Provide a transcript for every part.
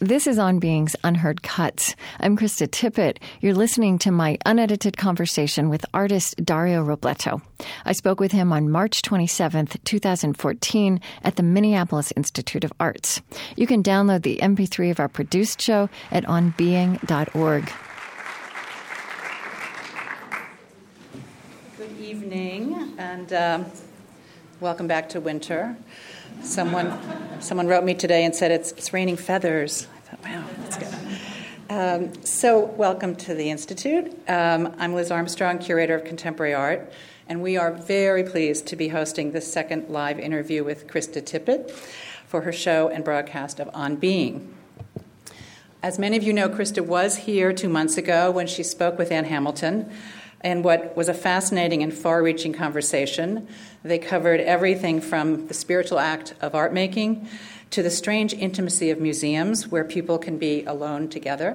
This is On Being's Unheard Cuts. I'm Krista Tippett. You're listening to my unedited conversation with artist Dario Robleto. I spoke with him on March 27th, 2014 at the Minneapolis Institute of Arts. You can download the MP3 of our produced show at onbeing.org. Good evening, and welcome back to winter. Someone wrote me today and said it's raining feathers. I thought, wow, that's good. So welcome to the Institute. I'm Liz Armstrong, curator of contemporary art, and we are very pleased to be hosting this second live interview with Krista Tippett for her show and broadcast of On Being. As many of you know, Krista was here 2 months ago when she spoke with Ann Hamilton in what was a fascinating and far-reaching conversation. They covered everything from the spiritual act of art making to the strange intimacy of museums where people can be alone together.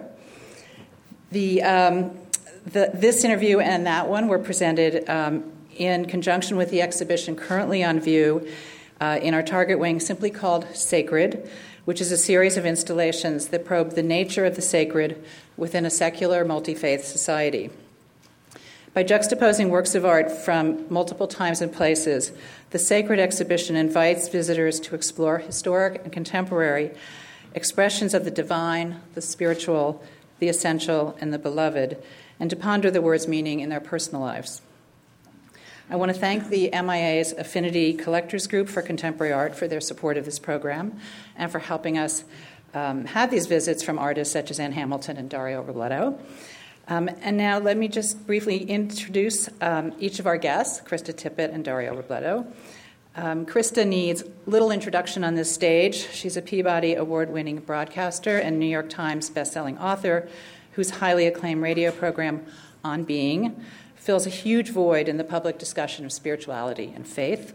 This interview and that one were presented in conjunction with the exhibition currently on view in our Target wing, simply called Sacred, which is a series of installations that probe the nature of the sacred within a secular, multi-faith society. By juxtaposing works of art from multiple times and places, the Sacred exhibition invites visitors to explore historic and contemporary expressions of the divine, the spiritual, the essential, and the beloved, and to ponder the word's meaning in their personal lives. I want to thank the MIA's Affinity Collectors Group for Contemporary Art for their support of this program and for helping us have these visits from artists such as Ann Hamilton and Dario Robleto. And now let me just briefly introduce each of our guests, Krista Tippett and Dario Robleto. Krista needs little introduction on this stage. She's a Peabody Award-winning broadcaster and New York Times bestselling author whose highly acclaimed radio program, On Being, fills a huge void in the public discussion of spirituality and faith.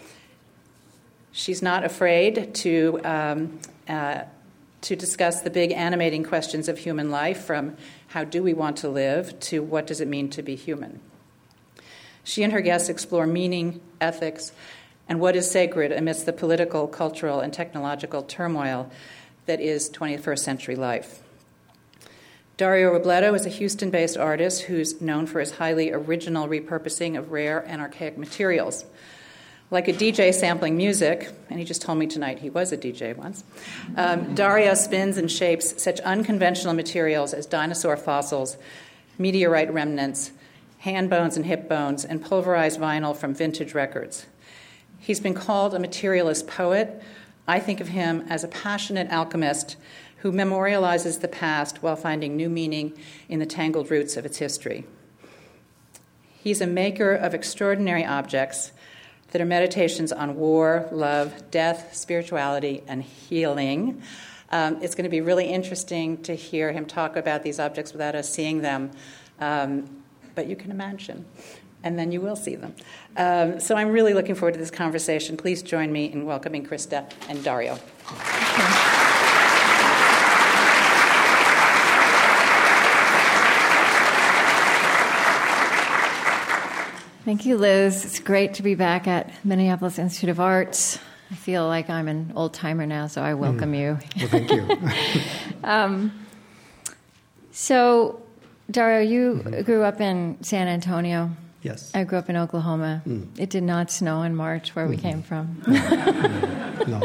She's not afraid to discuss the big animating questions of human life, from how do we want to live to what does it mean to be human. She and her guests explore meaning, ethics, and what is sacred amidst the political, cultural, and technological turmoil that is 21st century life. Dario Robleto is a Houston-based artist who's known for his highly original repurposing of rare and archaic materials. Like a DJ sampling music, and he just told me tonight he was a DJ once, Dario spins and shapes such unconventional materials as dinosaur fossils, meteorite remnants, hand bones and hip bones, and pulverized vinyl from vintage records. He's been called a materialist poet. I think of him as a passionate alchemist who memorializes the past while finding new meaning in the tangled roots of its history. He's a maker of extraordinary objects that are meditations on war, love, death, spirituality, and healing. It's going to be really interesting to hear him talk about these objects without us seeing them, but you can imagine, and then you will see them. So I'm really looking forward to this conversation. Please join me in welcoming Krista and Dario. Thank you, Liz. It's great to be back at Minneapolis Institute of Arts. I feel like I'm an old-timer now, so I welcome you. Well, thank you. So, Dario, you grew up in San Antonio. Yes. I grew up in Oklahoma. It did not snow in March where we came from. No.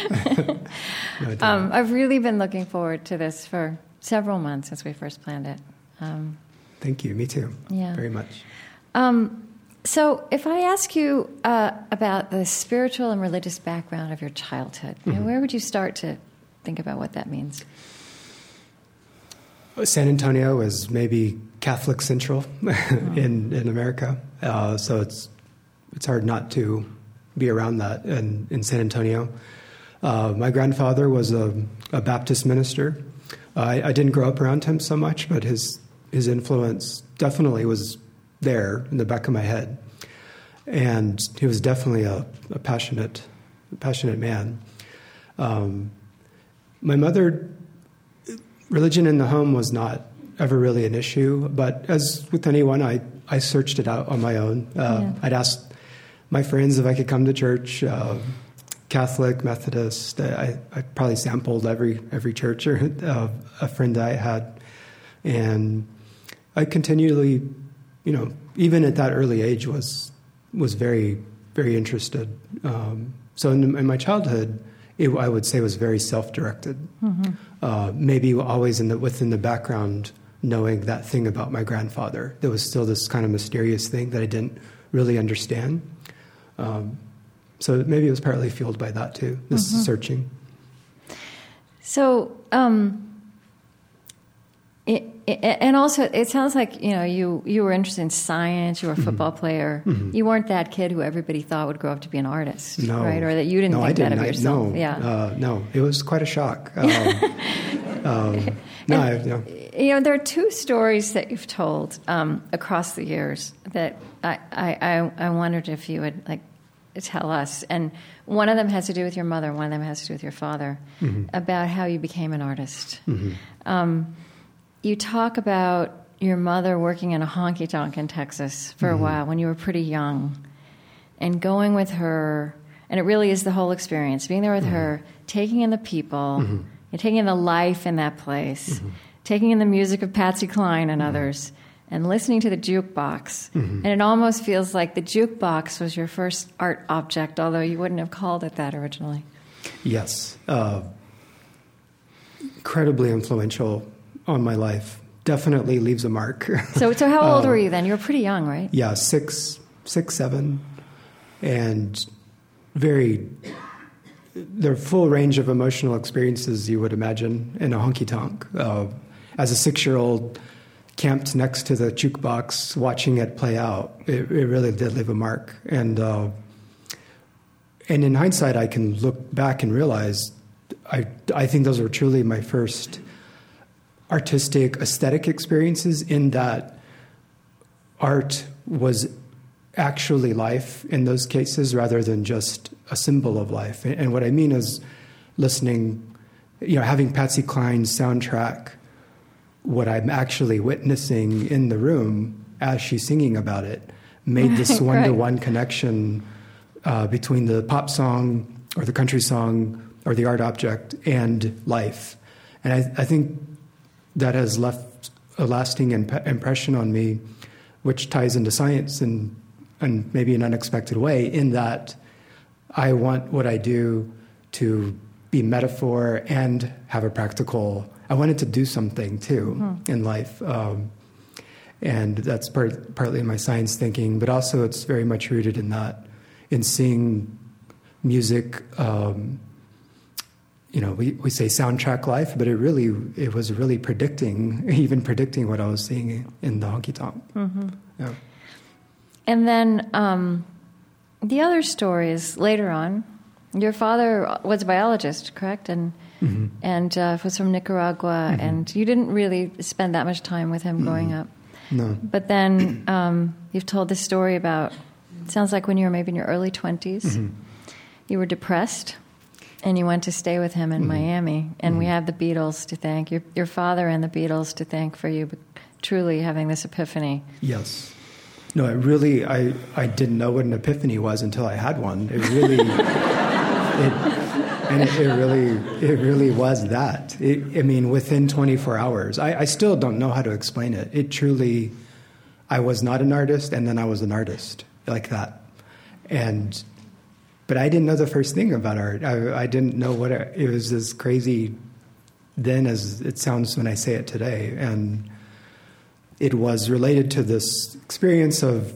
I've really been looking forward to this for several months since we first planned it. Thank you. Me too. Yeah. Very much. So if I ask you about the spiritual and religious background of your childhood, where would you start to think about what that means? San Antonio is maybe Catholic Central in America, so it's hard not to be around that in San Antonio. My grandfather was a Baptist minister. I didn't grow up around him so much, but his influence definitely was there in the back of my head, and he was definitely a passionate man. My mother, religion in the home was not ever really an issue, but as with anyone, I searched it out on my own. I'd ask my friends if I could come to church. Catholic, Methodist. I probably sampled every church or a friend that I had. And I continually, even at that early age was very, very interested. So in my childhood, I would say was very self-directed. Mm-hmm. Maybe always within the background, knowing that thing about my grandfather. There was still this kind of mysterious thing that I didn't really understand. So maybe it was partly fueled by that too, this searching. So, and also it sounds like, you were interested in science, you were a football player. Mm-hmm. You weren't that kid who everybody thought would grow up to be an artist, right? Or that you didn't think that of yourself. No, it was quite a shock. There are two stories that you've told across the years that I wondered if you would tell us. And one of them has to do with your mother, one of them has to do with your father, about how you became an artist. Mm-hmm. You talk about your mother working in a honky-tonk in Texas for a while when you were pretty young, and going with her, and it really is the whole experience, being there with her, taking in the people, and taking in the life in that place, taking in the music of Patsy Cline and others, and listening to the jukebox. And it almost feels like the jukebox was your first art object, although you wouldn't have called it that originally. Yes. Incredibly influential on my life. Definitely leaves a mark. So how old were you then? You were pretty young, right? Yeah, 6, 7. And the full range of emotional experiences you would imagine in a honky-tonk. As a 6-year-old camped next to the jukebox, watching it play out, it really did leave a mark. And in hindsight, I can look back and realize I think those were truly my first artistic, aesthetic experiences, in that art was actually life in those cases rather than just a symbol of life. And what I mean is listening, having Patsy Cline's soundtrack, what I'm actually witnessing in the room as she's singing about it, made this one-to-one connection between the pop song or the country song or the art object and life. And I think that has left a lasting impression on me, which ties into science and maybe an unexpected way, in that I want what I do to be metaphor and have a practical. I wanted to do something too in life, and that's partly in my science thinking, but also it's very much rooted in that, in seeing music. We say soundtrack life, but it was really predicting what I was seeing in the honky tonk. Mm-hmm. Yeah. And then the other story is later on. Your father was a biologist, correct? And was from Nicaragua, and you didn't really spend that much time with him growing up. No. But then you've told this story about, it sounds like when you were maybe in your early 20s, you were depressed, and you went to stay with him in Miami. And we have the Beatles to thank, your father and the Beatles to thank for you truly having this ephany. Yes. No, I didn't know what an epiphany was until I had one. It really, it really was that. Within 24 hours. I still don't know how to explain it. It truly, I was not an artist, and then I was an artist, like that. But I didn't know the first thing about art. I didn't know what it was as crazy then as it sounds when I say it today. And it was related to this experience of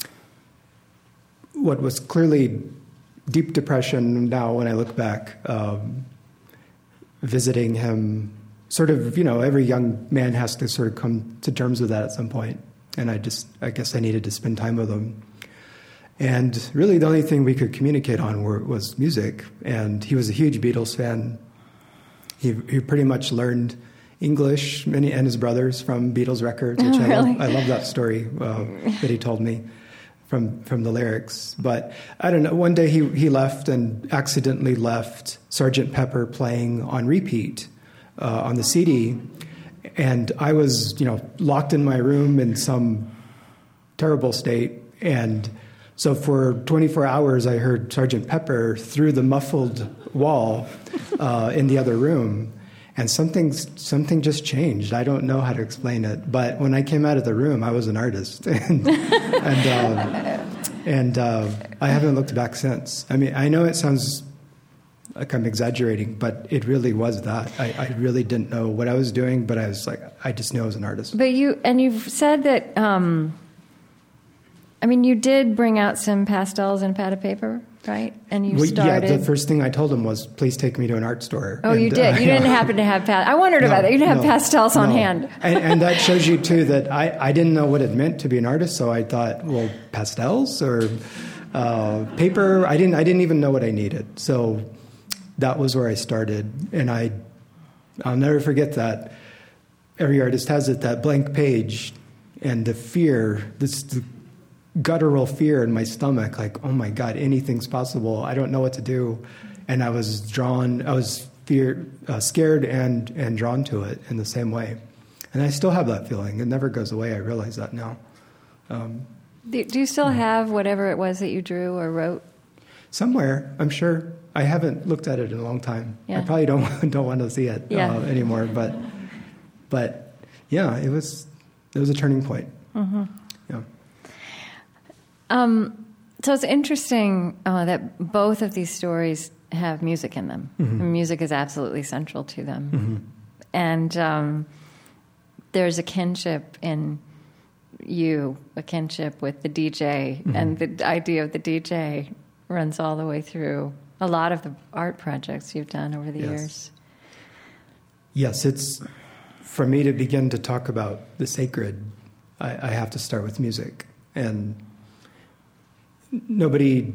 what was clearly deep depression now when I look back, visiting him. Sort of, every young man has to sort of come to terms with that at some point. And I guess I needed to spend time with him. And really the only thing we could communicate on was music. And he was a huge Beatles fan. He pretty much learned English, and his brothers, from Beatles records, which I love that story that he told me from the lyrics. But I don't know, one day he left and accidentally left Sgt. Pepper playing on repeat on the CD. And I was, locked in my room in some terrible state, and So for 24 hours, I heard Sgt. Pepper through the muffled wall in the other room. And something just changed. I don't know how to explain it. But when I came out of the room, I was an artist. and I haven't looked back since. I mean, I know it sounds like I'm exaggerating, but it really was that. I really didn't know what I was doing, but I was like, I just knew I was an artist. But you've said that, you did bring out some pastels and pad of paper, right? And you started... Yeah, the first thing I told him was, please take me to an art store. Oh, you did? You didn't happen to have I wondered about that. You didn't have pastels on hand. And that shows you, too, that I didn't know what it meant to be an artist, so I thought, well, pastels or paper? I didn't even know what I needed. So that was where I started. And I'll never forget that. Every artist has it, that blank page and the fear, the guttural fear in my stomach, like, oh my God, anything's possible. I don't know what to do. And I was scared and drawn to it in the same way. And I still have that feeling. It never goes away. I realize that now. Do you still have whatever it was that you drew or wrote? Somewhere, I'm sure. I haven't looked at it in a long time. Yeah. I probably don't want to see it anymore. But yeah, it was a turning point. Mm-hmm. Yeah. So it's interesting that both of these stories have music in them. Mm-hmm. Music is absolutely central to them. Mm-hmm. And there's a kinship in you, a kinship with the DJ, mm-hmm. and the idea of the DJ runs all the way through a lot of the art projects you've done over the years. Yes, it's... For me to begin to talk about the sacred, I have to start with music. And nobody...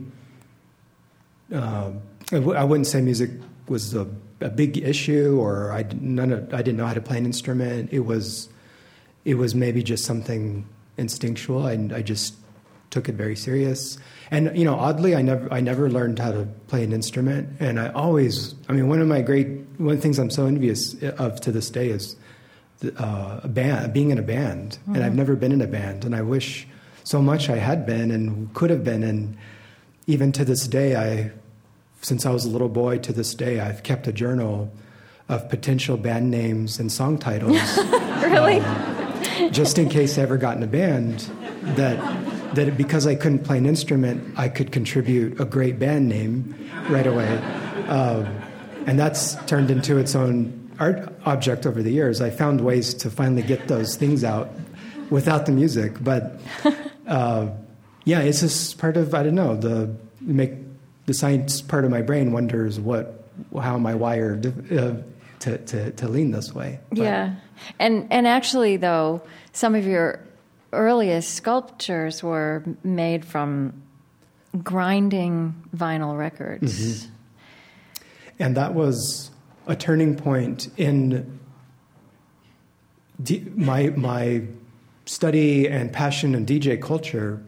I wouldn't say music was a big issue, or I didn't know how to play an instrument. It was maybe just something instinctual. I just took it very serious. And oddly, I never learned how to play an instrument. And I always, one of the things I'm so envious of to this day is being in a band. Mm-hmm. And I've never been in a band. And I wish so much I had been and could have been. And even to this day, since I was a little boy to this day, I've kept a journal of potential band names and song titles. Really? Just in case I ever got in a band, that because I couldn't play an instrument, I could contribute a great band name right away. And that's turned into its own art object over the years. I found ways to finally get those things out without the music. But it's just part of, I don't know, the science part of my brain wonders how am I wired to lean this way. But, yeah. And actually, though, some of your earliest sculptures were made from grinding vinyl records. Mm-hmm. And that was a turning point in my study and passion in DJ culture.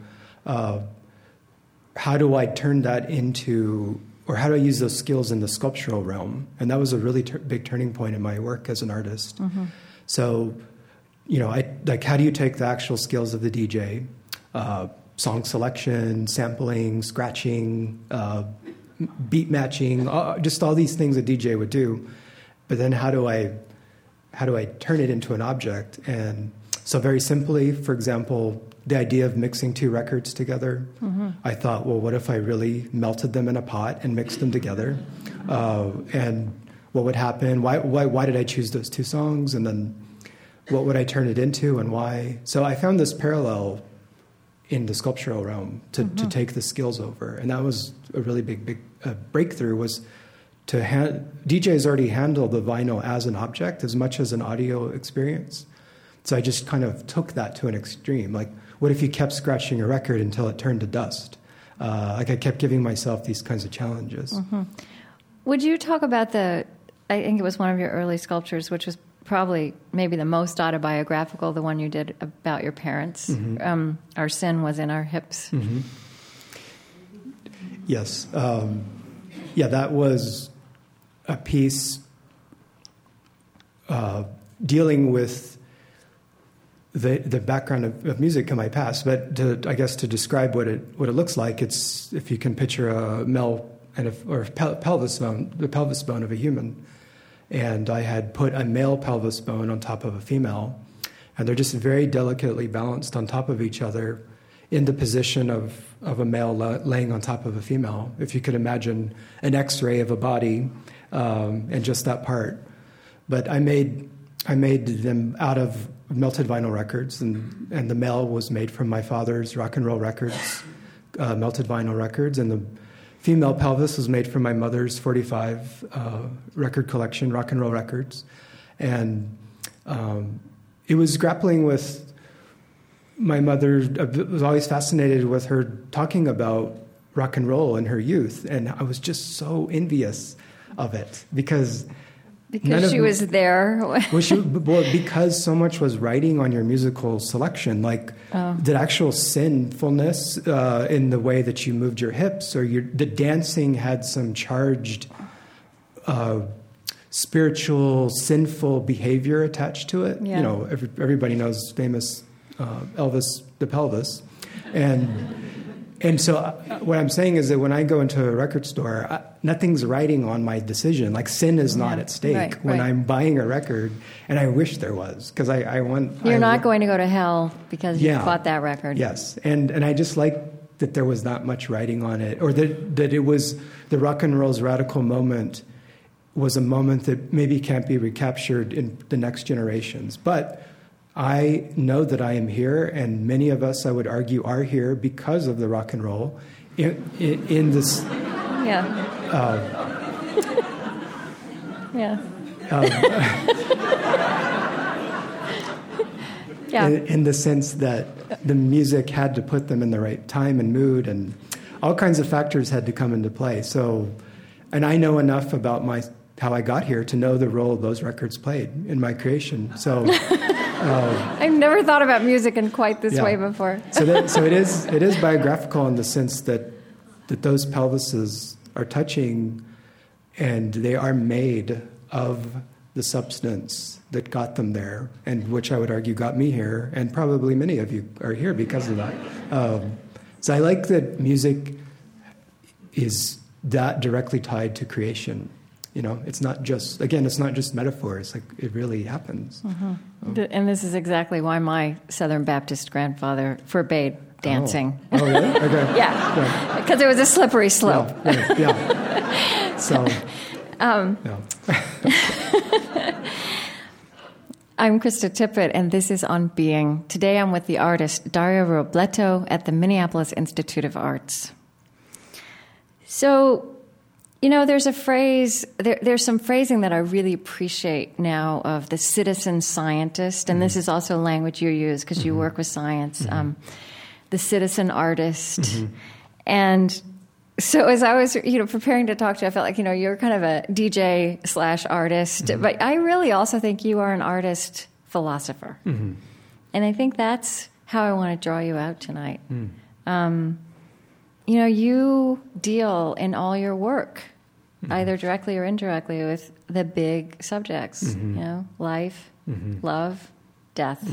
How do I turn that into, or how do I use those skills in the sculptural realm? And that was a really big turning point in my work as an artist. Mm-hmm. So, how do you take the actual skills of the DJ, song selection, sampling, scratching, beat matching, just all these things a DJ would do, but then how do I turn it into an object? And so very simply, for example, the idea of mixing two records together, mm-hmm. I thought, well, what if I really melted them in a pot and mixed them together? And what would happen? Why did I choose those two songs? And then what would I turn it into and why? So I found this parallel in the sculptural realm to take the skills over. And that was a really big breakthrough, was to DJs already handle the vinyl as an object as much as an audio experience. So I just kind of took that to an extreme. Like, what if you kept scratching a record until it turned to dust? I kept giving myself these kinds of challenges. Mm-hmm. Would you talk about I think it was one of your early sculptures, which was probably maybe the most autobiographical, the one you did about your parents. Mm-hmm. Our sin was in our hips. Mm-hmm. Yes. That was a piece dealing with the background of music in my past. But I guess to describe what it looks like, it's if you can picture a male pelvis bone, the pelvis bone of a human, and I had put a male pelvis bone on top of a female, and they're just very delicately balanced on top of each other in the position of a male laying on top of a female. If you could imagine an X-ray of a body and just that part. But I made them out of melted vinyl records, and the male was made from my father's rock and roll records, melted vinyl records, and the female pelvis was made from my mother's 45 record collection, rock and roll records. And it was grappling with my mother. I was always fascinated with her talking about rock and roll in her youth, and I was just so envious of it because she was there. Because so much was riding on your musical selection, like the actual sinfulness in the way that you moved your hips, or the dancing had some charged spiritual, sinful behavior attached to it. Yeah. You know, everybody knows famous Elvis the pelvis, and so what I'm saying is that when I go into a record store, nothing's riding on my decision. Like sin is not at stake when I'm buying a record, and I wish there was, because I want. You're not going to go to hell because you bought that record. Yes, and I just like that there was not much riding on it, or that it was the rock and roll's radical moment was a moment that maybe can't be recaptured in the next generations, but. I know that I am here, and many of us, I would argue, are here because of the rock and roll in this. Yeah. Yeah. Yeah. In the sense that the music had to put them in the right time and mood, and all kinds of factors had to come into play. So, and I know enough about how I got here to know the role those records played in my creation. So. I've never thought about music in quite this way before. So it is biographical in the sense that those pelvises are touching, and they are made of the substance that got them there, and which I would argue got me here, and probably many of you are here because of that. So I like that music is that directly tied to creation. You know, it's not just metaphors. Like, it really happens. Mm-hmm. And this is exactly why my Southern Baptist grandfather forbade dancing. Oh really? Okay. Yeah, because it was a slippery slope. Yeah. So, I'm Krista Tippett, and this is On Being. Today I'm with the artist Dario Robleto at the Minneapolis Institute of Arts. So, you know, there's a phrase, there's some phrasing that I really appreciate now of the citizen scientist, and this is also language you use because you work with science, the citizen artist. And so as I was, preparing to talk to you, I felt like, you're kind of a DJ/artist, but I really also think you are an artist philosopher. And I think that's how I want to draw you out tonight. You deal in all your work, either directly or indirectly, with the big subjects, life, love, death.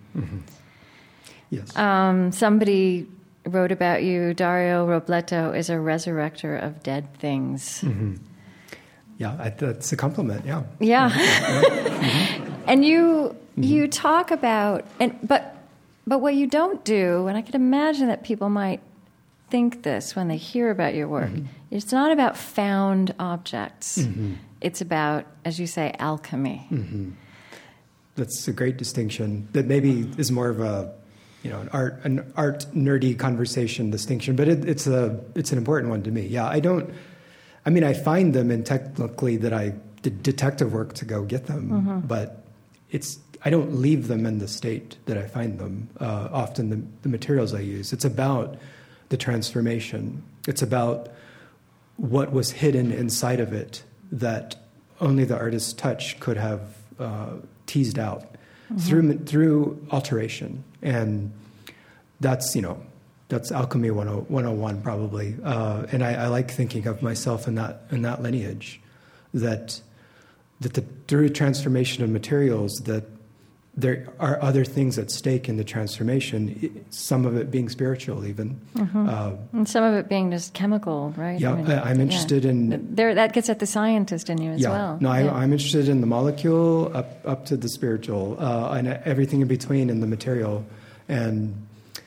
Yes. Somebody wrote about you, Dario Robleto is a resurrector of dead things. Yeah, that's a compliment, yeah. Yeah. And you talk about, but what you don't do, and I could imagine that people might think this when they hear about your work, it's not about found objects. It's about, as you say, alchemy. That's a great distinction that maybe is more of a, an art nerdy conversation distinction, but it's an important one to me. Yeah, I find them, and technically that I did detective work to go get them, but I don't leave them in the state that I find them. Often the materials I use, it's about the transformation. It's about what was hidden inside of it that only the artist's touch could have teased out through alteration. And that's alchemy 101 probably. And I like thinking of myself in that lineage, that through transformation of materials, that there are other things at stake in the transformation, some of it being spiritual even. And some of it being just chemical, right? Yeah, I'm interested in... That gets at the scientist in you as well. No, I'm interested in the molecule up to the spiritual, and everything in between in the material. And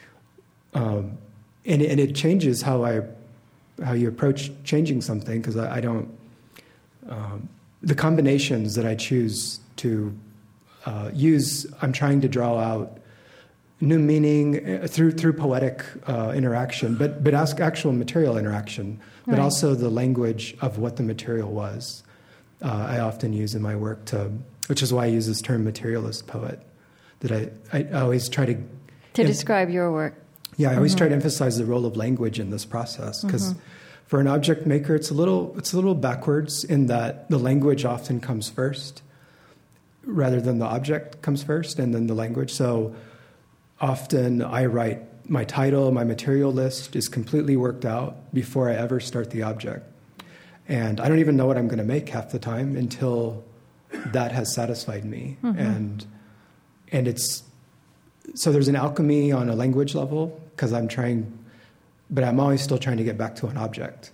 it changes how you approach changing something, because I don't... the combinations that I choose to use, I'm trying to draw out new meaning through poetic interaction, but actual material interaction, but also the language of what the material was. I often use in my work which is why I use this term materialist poet, that I always try to describe your work. Yeah, I always try to emphasize the role of language in this process, because for an object maker, it's a little backwards in that the language often comes first, rather than the object comes first and then the language. So often I write my title, my material list is completely worked out before I ever start the object. And I don't even know what I'm going to make half the time until that has satisfied me. And it's, so there's an alchemy on a language level, because but I'm always still trying to get back to an object.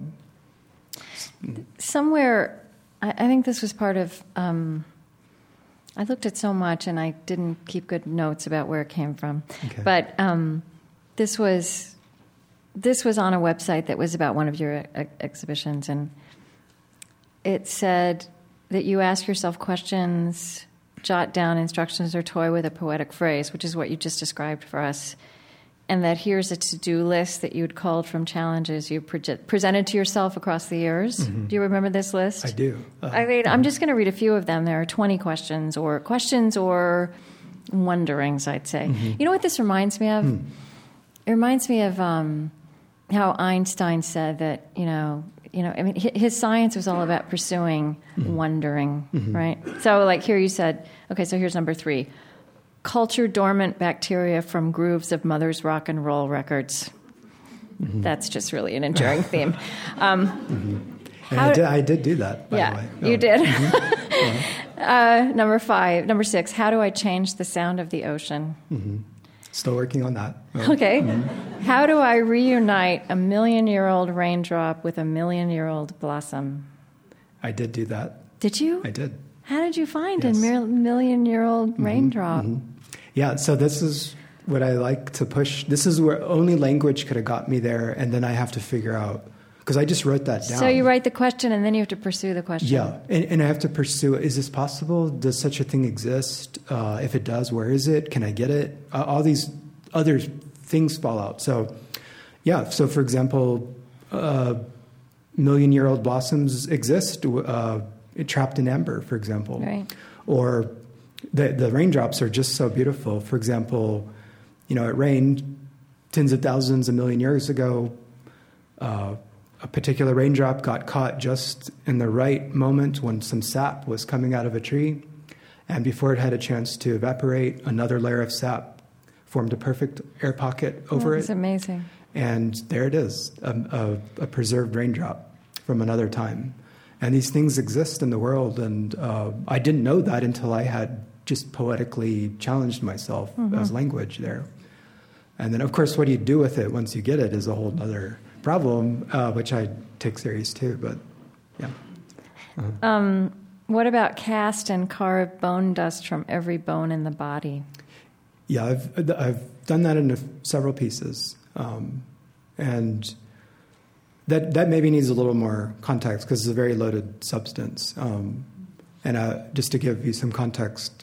Somewhere, I think this was part of... I looked at so much, and I didn't keep good notes about where it came from. Okay. But this was on a website that was about one of your exhibitions, and it said that you ask yourself questions, jot down instructions, or toy with a poetic phrase, which is what you just described for us, and that here's a to-do list that you'd culled from challenges you presented to yourself across the years. Do you remember this list? I do. I'm just going to read a few of them. There are 20 questions or wonderings, I'd say. You know what this reminds me of? It reminds me of how Einstein said that, I mean, his science was all about pursuing wondering, right? So, like here you said, okay, so here's number 3. Culture dormant bacteria from grooves of mother's rock and roll records. That's just really an enduring theme. I did do that, by the way. Oh. You did. Number 6, how do I change the sound of the ocean? Still working on that. Okay. How do I reunite a 1,000,000-year-old raindrop with a 1,000,000-year-old blossom? I did do that. Did you? I did. How did you find a 1,000,000-year-old raindrop? Yeah, so this is what I like to push. This is where only language could have got me there, and then I have to figure out, because I just wrote that down. So you write the question, and then you have to pursue the question. Yeah, and I have to pursue, is this possible? Does such a thing exist? If it does, where is it? Can I get it? All these other things fall out. So, yeah, so for example, 1,000,000-year-old blossoms exist, trapped in amber, for example. Right. Or the raindrops are just so beautiful. For example, it rained tens of thousands, a million years ago. A particular raindrop got caught just in the right moment when some sap was coming out of a tree. And before it had a chance to evaporate, another layer of sap formed a perfect air pocket over it. That's amazing. And there it is, a preserved raindrop from another time. And these things exist in the world, and I didn't know that until I had just poetically challenged myself as language there. And then, of course, what do you do with it once you get it is a whole other problem, which I take serious too, but yeah. What about cast and carved bone dust from every bone in the body? Yeah, I've done that in several pieces, and that maybe needs a little more context because it's a very loaded substance. And just to give you some context,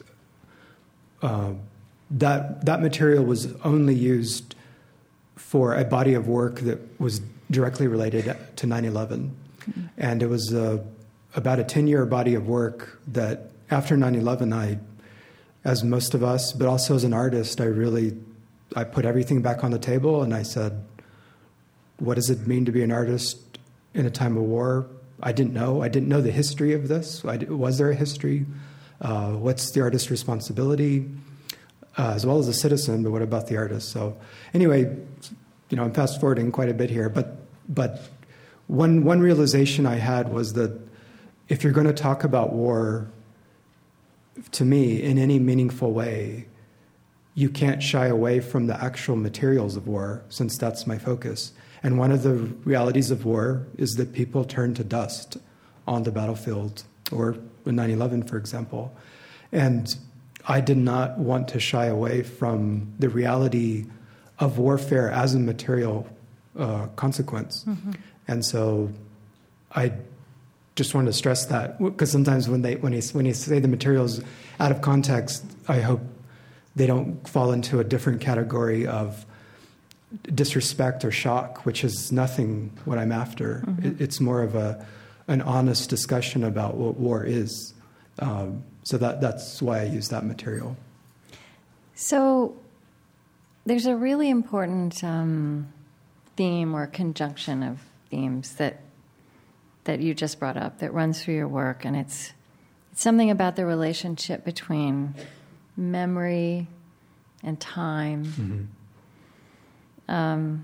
that material was only used for a body of work that was directly related to 9/11, and it was about a 10-year body of work that after 9/11, I, as most of us, but also as an artist, I put everything back on the table and I said, what does it mean to be an artist in a time of war? I didn't know. I didn't know the history of this. Was there a history? What's the artist's responsibility? As well as a citizen, but what about the artist? So anyway, I'm fast forwarding quite a bit here, but one realization I had was that if you're going to talk about war, to me, in any meaningful way, you can't shy away from the actual materials of war, since that's my focus. And one of the realities of war is that people turn to dust on the battlefield, or in 9/11, for example. And I did not want to shy away from the reality of warfare as a material consequence. Mm-hmm. And so I just want to stress that, because sometimes when you say the materials out of context, I hope they don't fall into a different category of disrespect or shock, which is nothing what I'm after. Mm-hmm. It's more of an honest discussion about what war is. So that's why I use that material. So there's a really important theme or conjunction of themes that you just brought up that runs through your work, and it's something about the relationship between memory and time. Mm-hmm.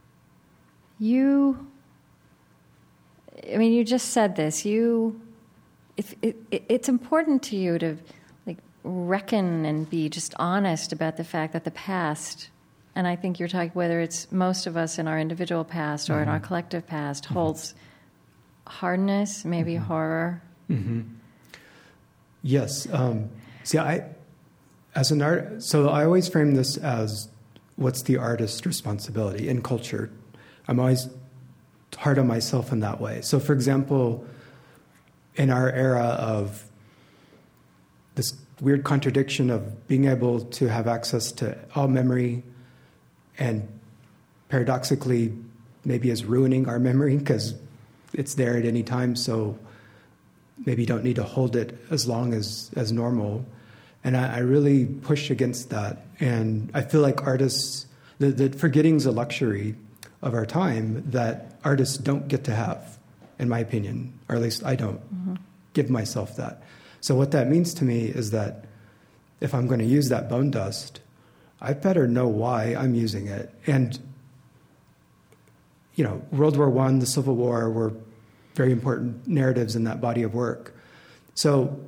You just said this. It's important to you to reckon and be just honest about the fact that the past, and I think you're talking whether it's most of us in our individual past or mm-hmm. in our collective past, mm-hmm. holds hardness, maybe mm-hmm. horror. Mm-hmm. Yes. As an art, so I always frame this as what's the artist's responsibility in culture. I'm always hard on myself in that way. So, for example, in our era of this weird contradiction of being able to have access to all memory and paradoxically maybe is ruining our memory because it's there at any time, so maybe you don't need to hold it as long as normal. And I really push against that. And I feel like artists, that forgetting's a luxury of our time that artists don't get to have, in my opinion, or at least I don't mm-hmm. give myself that. So what that means to me is that if I'm going to use that bone dust, I better know why I'm using it. And, World War I, the Civil War were very important narratives in that body of work. So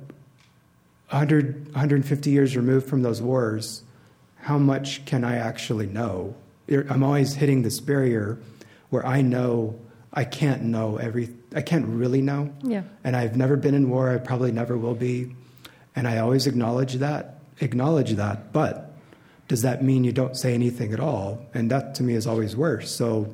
150 years removed from those wars, how much can I actually know? I'm always hitting this barrier where I know I can't know I can't really know. Yeah. And I've never been in war. I probably never will be. And I always acknowledge that. But does that mean you don't say anything at all? And that to me is always worse. So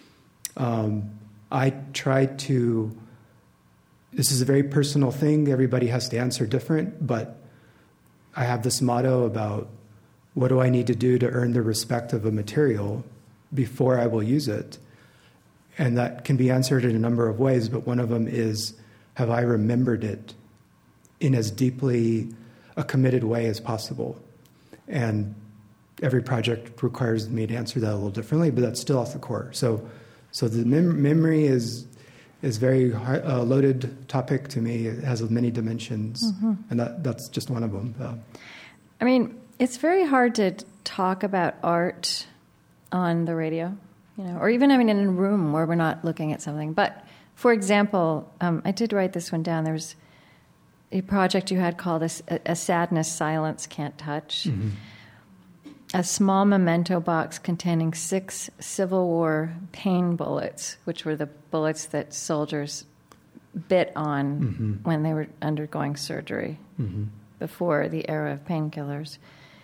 I try to, this is a very personal thing. Everybody has to answer different, but I have this motto about what do I need to do to earn the respect of a material before I will use it? And that can be answered in a number of ways, but one of them is, have I remembered it in as deeply a committed way as possible? And every project requires me to answer that a little differently, but that's still off the core. So the memory is very loaded topic to me. It has many dimensions, mm-hmm. and that's just one of them. It's very hard to talk about art on the radio, or even in a room where we're not looking at something. But, for example, I did write this one down. There was a project you had called A Sadness Silence Can't Touch. Mm-hmm. A small memento box containing 6 Civil War pain bullets, which were the bullets that soldiers bit on mm-hmm. when they were undergoing surgery mm-hmm. before the era of painkillers.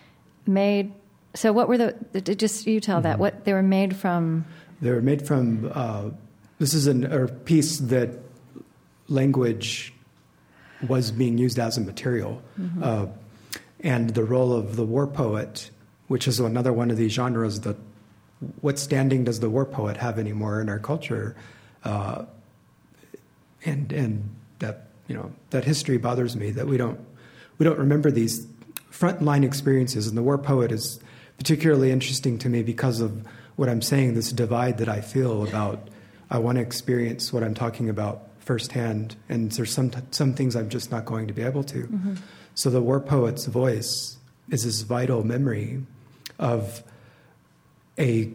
So what were just you tell mm-hmm. that, what they were made from? They were made from, this is a piece that language was being used as a material. Mm-hmm. And the role of the war poet, which is another one of these genres, that what standing does the war poet have anymore in our culture? And that, that history bothers me, that we don't remember these frontline experiences. And the war poet is particularly interesting to me because of what I'm saying, this divide that I feel about, I want to experience what I'm talking about firsthand, and there's some things I'm just not going to be able to. Mm-hmm. So the war poet's voice is this vital memory of a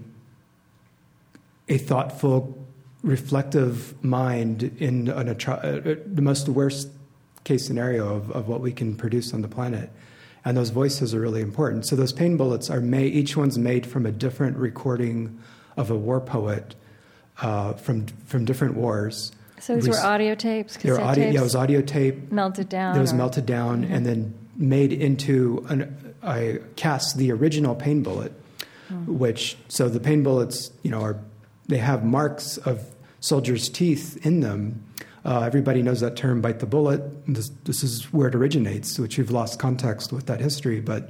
thoughtful, reflective mind in the most worst case scenario of what we can produce on the planet. And those voices are really important. So those pain bullets are made, each one's made from a different recording of a war poet from different wars. So these were audio tapes? They were audio, tapes? Yeah, it was audio tape. Melted down? It was melted down and then made into, I cast the original pain bullet, which, so the pain bullets, they have marks of soldiers' teeth in them. Everybody knows that term, bite the bullet. This is where it originates, which you've lost context with that history, but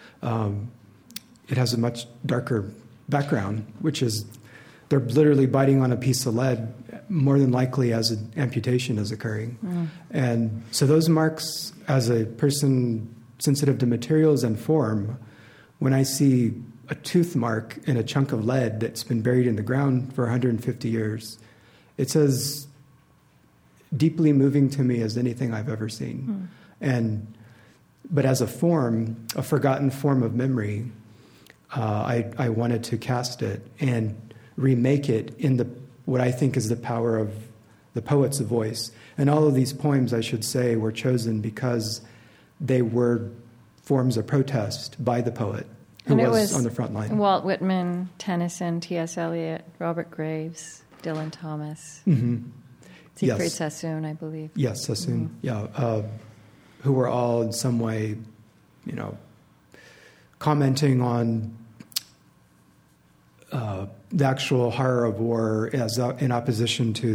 it has a much darker background, which is they're literally biting on a piece of lead, more than likely as an amputation is occurring. And so those marks, as a person sensitive to materials and form, when I see a tooth mark in a chunk of lead that's been buried in the ground for 150 years, it's as deeply moving to me as anything I've ever seen. But as a form, a forgotten form of memory, I wanted to cast it and remake it in what I think is the power of the poet's voice. And all of these poems, I should say, were chosen because they were forms of protest by the poet who was on the front line. Walt Whitman, Tennyson, T.S. Eliot, Robert Graves, Dylan Thomas. Siegfried Sassoon, I believe. Yes, Sassoon, who were all in some way, commenting on the actual horror of war as in opposition to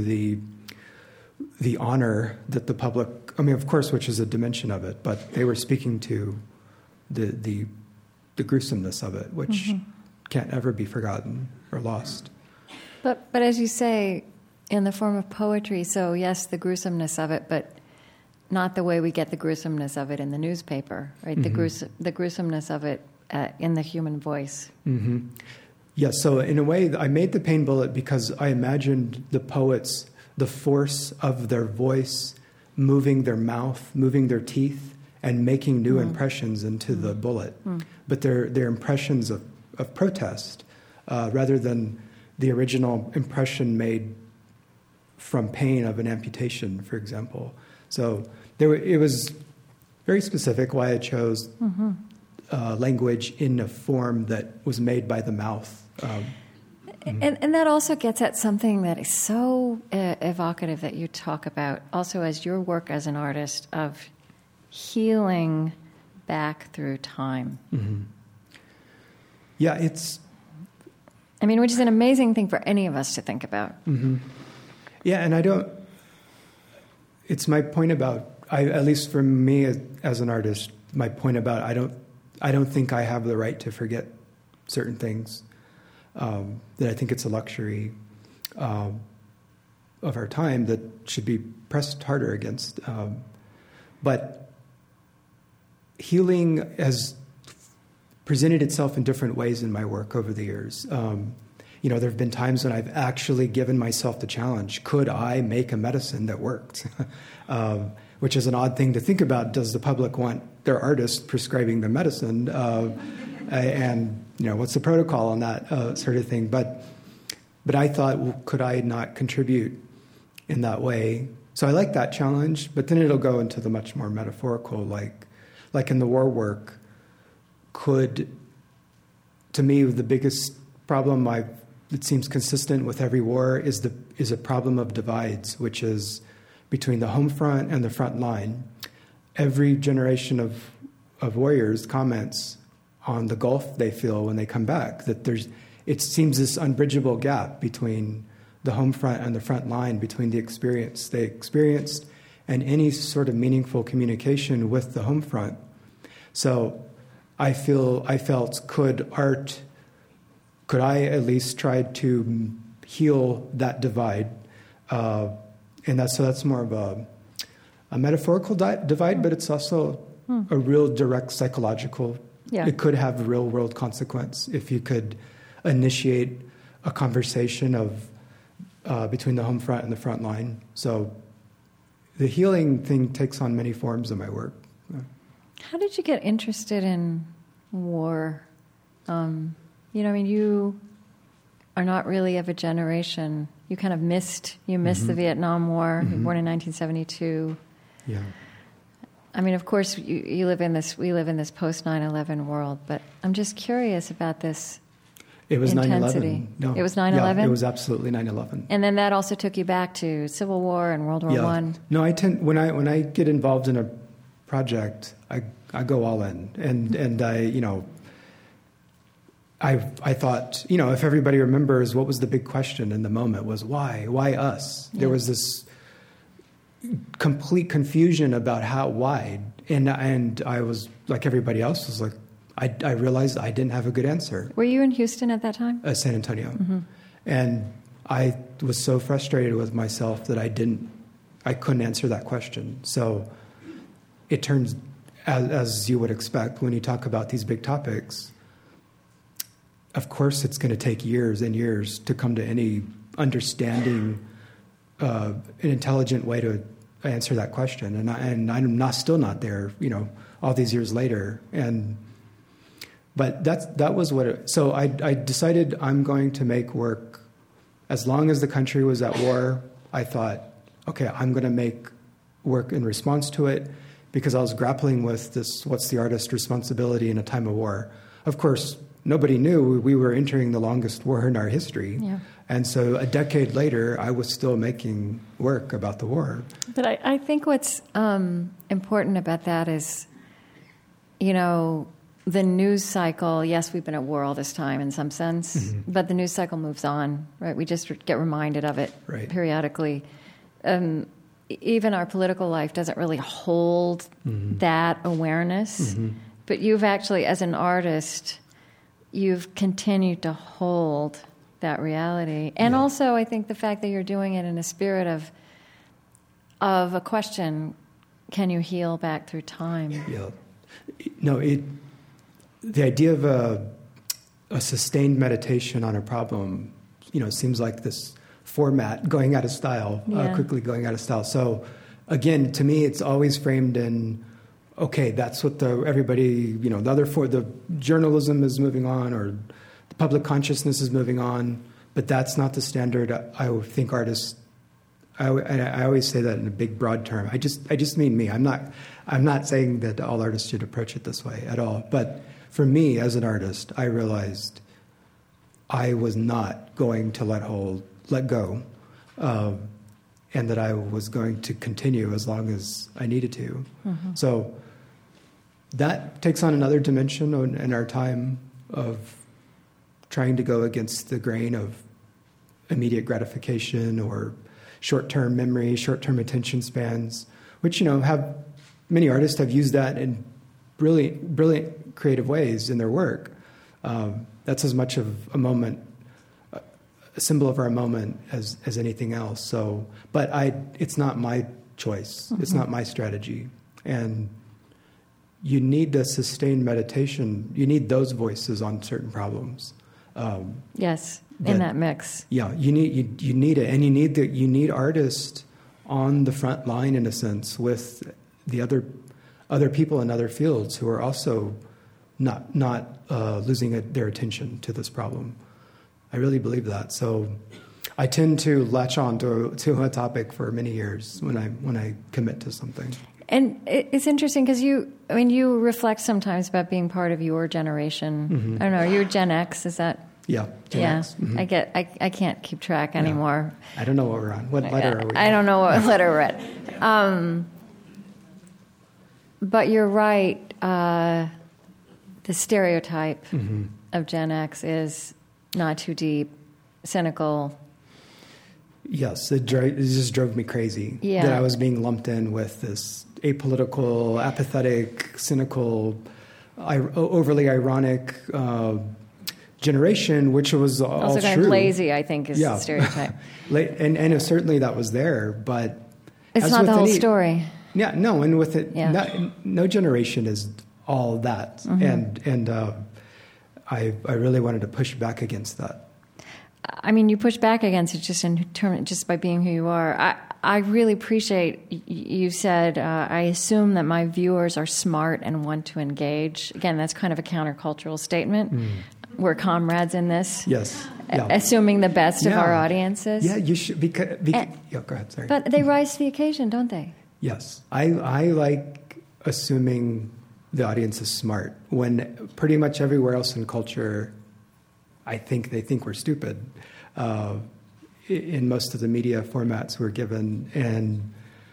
the honor that the public, of course, which is a dimension of it, but they were speaking to the gruesomeness of it, which can't ever be forgotten or lost. But as you say, in the form of poetry, so yes, the gruesomeness of it, but not the way we get the gruesomeness of it in the newspaper, right? The gruesomeness of it in the human voice. Yes, so in a way, I made the pain bullet because I imagined the poets, the force of their voice, moving their mouth, moving their teeth, and making new impressions into the bullet. But they're impressions of protest, rather than the original impression made from pain of an amputation, for example. So it was very specific why I chose language in a form that was made by the mouth. And that also gets at something that is so evocative that you talk about, also as your work as an artist of healing back through time. Yeah, it's... which is an amazing thing for any of us to think about. Yeah, and it's my point about, at least for me as an artist, my point about I don't think I have the right to forget certain things, that I think it's a luxury of our time that should be pressed harder against. But healing has presented itself in different ways in my work over the years. There have been times when I've actually given myself the challenge, could I make a medicine that worked? Which is an odd thing to think about. Does the public want their artist prescribing the medicine? And what's the protocol on that sort of thing? But I thought, well, could I not contribute in that way? So I like that challenge, but then it'll go into the much more metaphorical, like in the war work. To me, the biggest problem it seems consistent with every war is a problem of divides, which is between the home front and the front line. Every generation of warriors comments on the gulf they feel when they come back, that it seems this unbridgeable gap between the home front and the front line, between the experience they experienced and any sort of meaningful communication with the home front. So I felt, could I at least try to heal that divide? And that's more of a metaphorical divide, but it's also a real direct psychological. Yeah. It could have real world consequence if you could initiate a conversation of between the home front and the front line. So the healing thing takes on many forms in my work. How did you get interested in war? You are not really of a generation. You kind of missed the Vietnam War. You were born in 1972. Yeah. I mean, of course, we live in this post 9/11 world, but I'm just curious about this. It was intensity. 9/11. No. It was 9/11? Yeah, it was absolutely 9/11. And then that also took you back to Civil War and World War I. No, when I get involved in a project, I go all in, and I thought, if everybody remembers, what was the big question in the moment was why us? Yeah. There was this complete confusion about why, and I was like everybody else was like, I realized I didn't have a good answer. Were you in Houston at that time? San Antonio. Mm-hmm. And I was so frustrated with myself that I couldn't answer that question. So it turns, as you would expect, when you talk about these big topics, of course it's going to take years and years to come to any understanding, an intelligent way to answer that question. And I'm still not there, all these years later. But that was what so I decided I'm going to make work. As long as the country was at war, I thought, okay, I'm going to make work in response to it, because I was grappling with this, what's the artist's responsibility in a time of war? Of course, nobody knew we were entering the longest war in our history. Yeah. And so a decade later, I was still making work about the war. But I think what's important about that is, the news cycle, yes, we've been at war all this time in some sense, mm-hmm. but the news cycle moves on, right? We just get reminded of it periodically. Even our political life doesn't really hold mm-hmm. that awareness. Mm-hmm. But you've actually, as an artist, you've continued to hold that reality. And also, I think the fact that you're doing it in a spirit of a question, can you heal back through time? Yeah. No, the idea of a sustained meditation on a problem, seems like this format going out of style, quickly going out of style. So, again, to me, it's always framed in, okay, that's what the journalism is moving on, or the public consciousness is moving on, but that's not the standard. I think artists. I always say that in a big, broad term. I just mean me. I'm not saying that all artists should approach it this way at all, but. For me, as an artist, I realized I was not going to let go, and that I was going to continue as long as I needed to. Mm-hmm. So that takes on another dimension in our time of trying to go against the grain of immediate gratification or short-term memory, short-term attention spans, which, many artists have used that in brilliant creative ways in their work. That's as much of a moment, a symbol of our moment as anything else. So, but it's not my choice. Mm-hmm. It's not my strategy. And you need the sustained meditation. You need those voices on certain problems. Yes, in that mix. Yeah, you need it, and you need artists on the front line in a sense with the other people in other fields who are also not losing their attention to this problem. I really believe that. So I tend to latch on to a topic for many years when I commit to something. And it's interesting because you reflect sometimes about being part of your generation. Mm-hmm. I don't know, you're Gen X, is that? Yeah, Gen X. Mm-hmm. I can't keep track anymore. I don't know what we're on. What letter are we on? I don't know what letter we're at. But you're right. The stereotype mm-hmm. of Gen X is not too deep, cynical. Yes, it just drove me crazy that I was being lumped in with this apolitical, apathetic, cynical, overly ironic generation, which was all also kind true. Of lazy, I think, is the stereotype. and certainly that was there, but it's not the whole story. Yeah, no, and with it, no generation is all that, mm-hmm. and I really wanted to push back against that. I mean, you push back against it just by being who you are. I really appreciate you said, I assume that my viewers are smart and want to engage. Again, that's kind of a countercultural statement. Mm. We're comrades in this. Yes. Yeah. Assuming the best of our audiences. Yeah, you should. Go ahead, sorry. But they rise to the occasion, don't they? Yes. I like assuming the audience is smart, when pretty much everywhere else in culture, I think they think we're stupid in most of the media formats we're given. And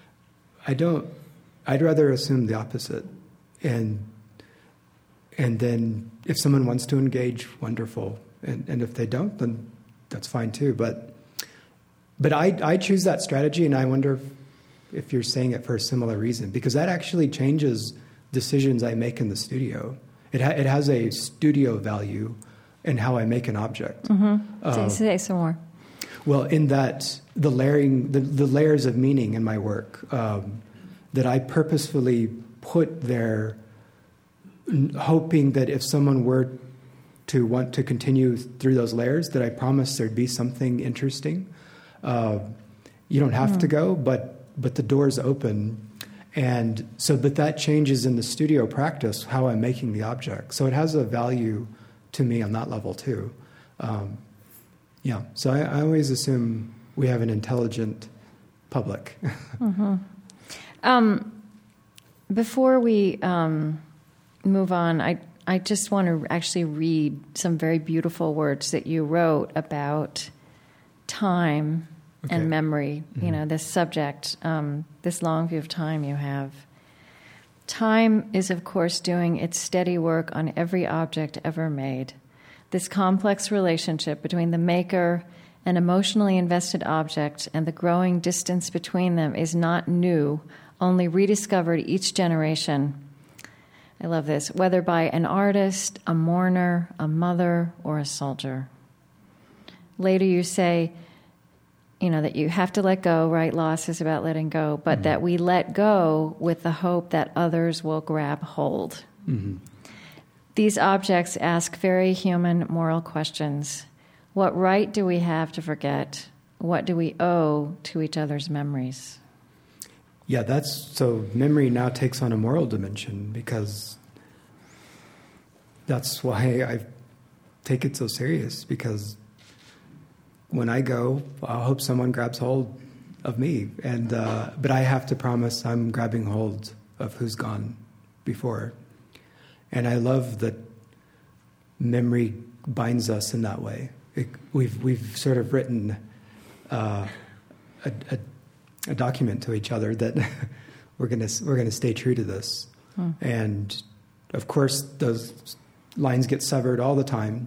I'd rather assume the opposite. And then if someone wants to engage, wonderful. And if they don't, then that's fine too. But I choose that strategy, and I wonder if you're saying it for a similar reason, because that actually changes decisions I make in the studio. It has a studio value in how I make an object. Mm-hmm. Say some more. Well, in that the layers of meaning in my work that I purposefully put there, hoping that if someone were to want to continue through those layers, that I promise there'd be something interesting. You don't have to go, but the door's open. And so, but that changes in the studio practice how I'm making the object. So it has a value to me on that level too. Yeah, so I always assume we have an intelligent public. Before we move on, I just want to actually read some very beautiful words that you wrote about time and memory. Mm-hmm. You know, this subject, this long view of time you have. Time is, of course, doing its steady work on every object ever made. This complex relationship between the maker and emotionally invested object and the growing distance between them is not new, only rediscovered each generation. I love this. Whether by an artist, a mourner, a mother, or a soldier. Later you say, you know, that you have to let go, right? Loss is about letting go, but that we let go with the hope that others will grab hold. Mm-hmm. These objects ask very human moral questions. What right do we have to forget? What do we owe to each other's memories? Yeah, so memory now takes on a moral dimension, because that's why I take it so serious, because when I go, I hope someone grabs hold of me, and but I have to promise I'm grabbing hold of who's gone before. And I love that memory binds us in that way. We've sort of written a document to each other that we're gonna stay true to this. And of course, those lines get severed all the time.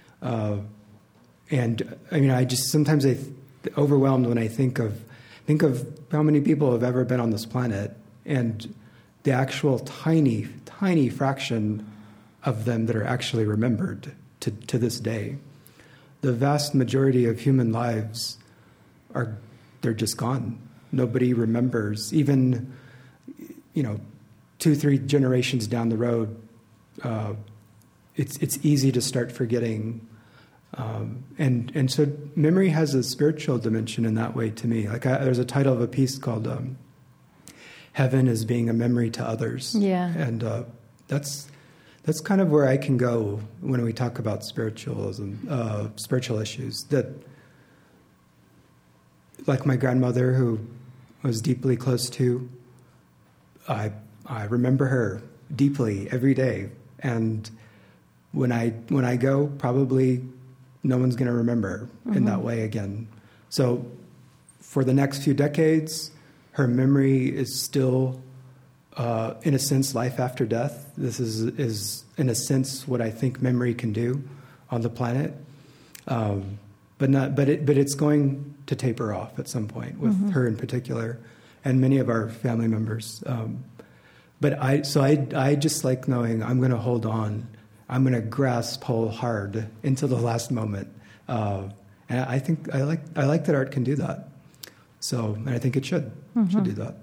And I mean, I just sometimes overwhelmed when I think of how many people have ever been on this planet, and the actual tiny fraction of them that are actually remembered to this day. The vast majority of human lives they're just gone. Nobody remembers. Even, 2-3 generations down the road, it's easy to start forgetting. And so memory has a spiritual dimension in that way to me. Like there's a title of a piece called "Heaven is Being a Memory to Others." Yeah, and that's kind of where I can go when we talk about spiritualism, spiritual issues. That, like my grandmother, who was deeply close to, I remember her deeply every day, and when I go, probably no one's going to remember in that way again. So for the next few decades, her memory is still, in a sense, life after death. This is in a sense what I think memory can do on the planet. But it's going to taper off at some point with her in particular, and many of our family members. But I just like knowing I'm going to hold on. I'm going to grasp hard into the last moment, and I think I like that art can do that. So, and I think it should do that.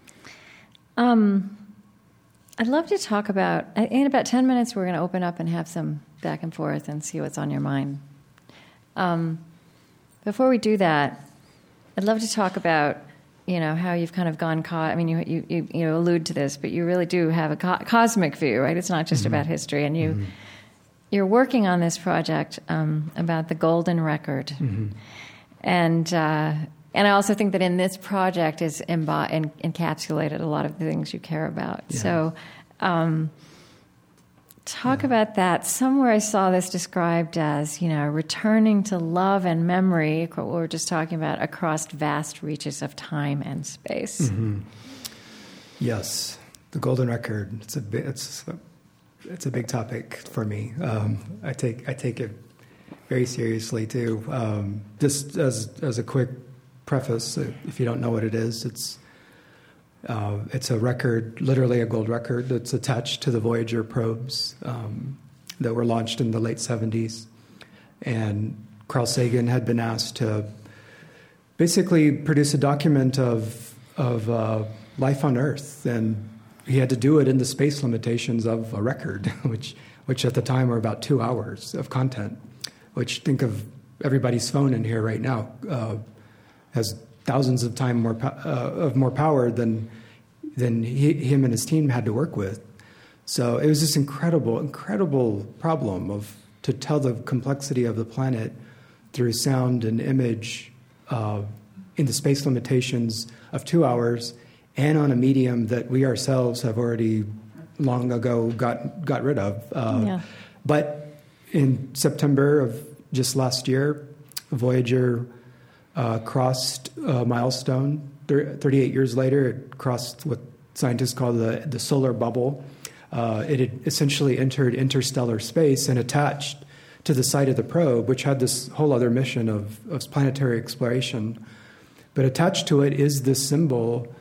I'd love to talk about. In about 10 minutes, we're going to open up and have some back and forth and see what's on your mind. Before we do that, I'd love to talk about how you've kind of gone. I mean, you allude to this, but you really do have a cosmic view, right? It's not just about history, and you're working on this project about the golden record, and And I also think that in this project is encapsulated a lot of the things you care about. Yeah. So talk about that. Somewhere I saw this described as, returning to love and memory, what we were just talking about, across vast reaches of time and space. Mm-hmm. Yes, the golden record. It's a big topic for me. I take it very seriously too. Just as a quick preface, if you don't know what it is, it's a record, literally a gold record, that's attached to the Voyager probes that were launched in the late 70s. And Carl Sagan had been asked to basically produce a document of life on Earth, and he had to do it in the space limitations of a record, which at the time were about 2 hours of content. Which, think of everybody's phone in here right now, has thousands of times more power than him and his team had to work with. So it was this incredible problem to tell the complexity of the planet through sound and image in the space limitations of 2 hours, and on a medium that we ourselves have already long ago got rid of. But in September of just last year, Voyager crossed a milestone. 38 years later, it crossed what scientists call the solar bubble. It had essentially entered interstellar space and attached to the site of the probe, which had this whole other mission of planetary exploration. But attached to it is this symbol,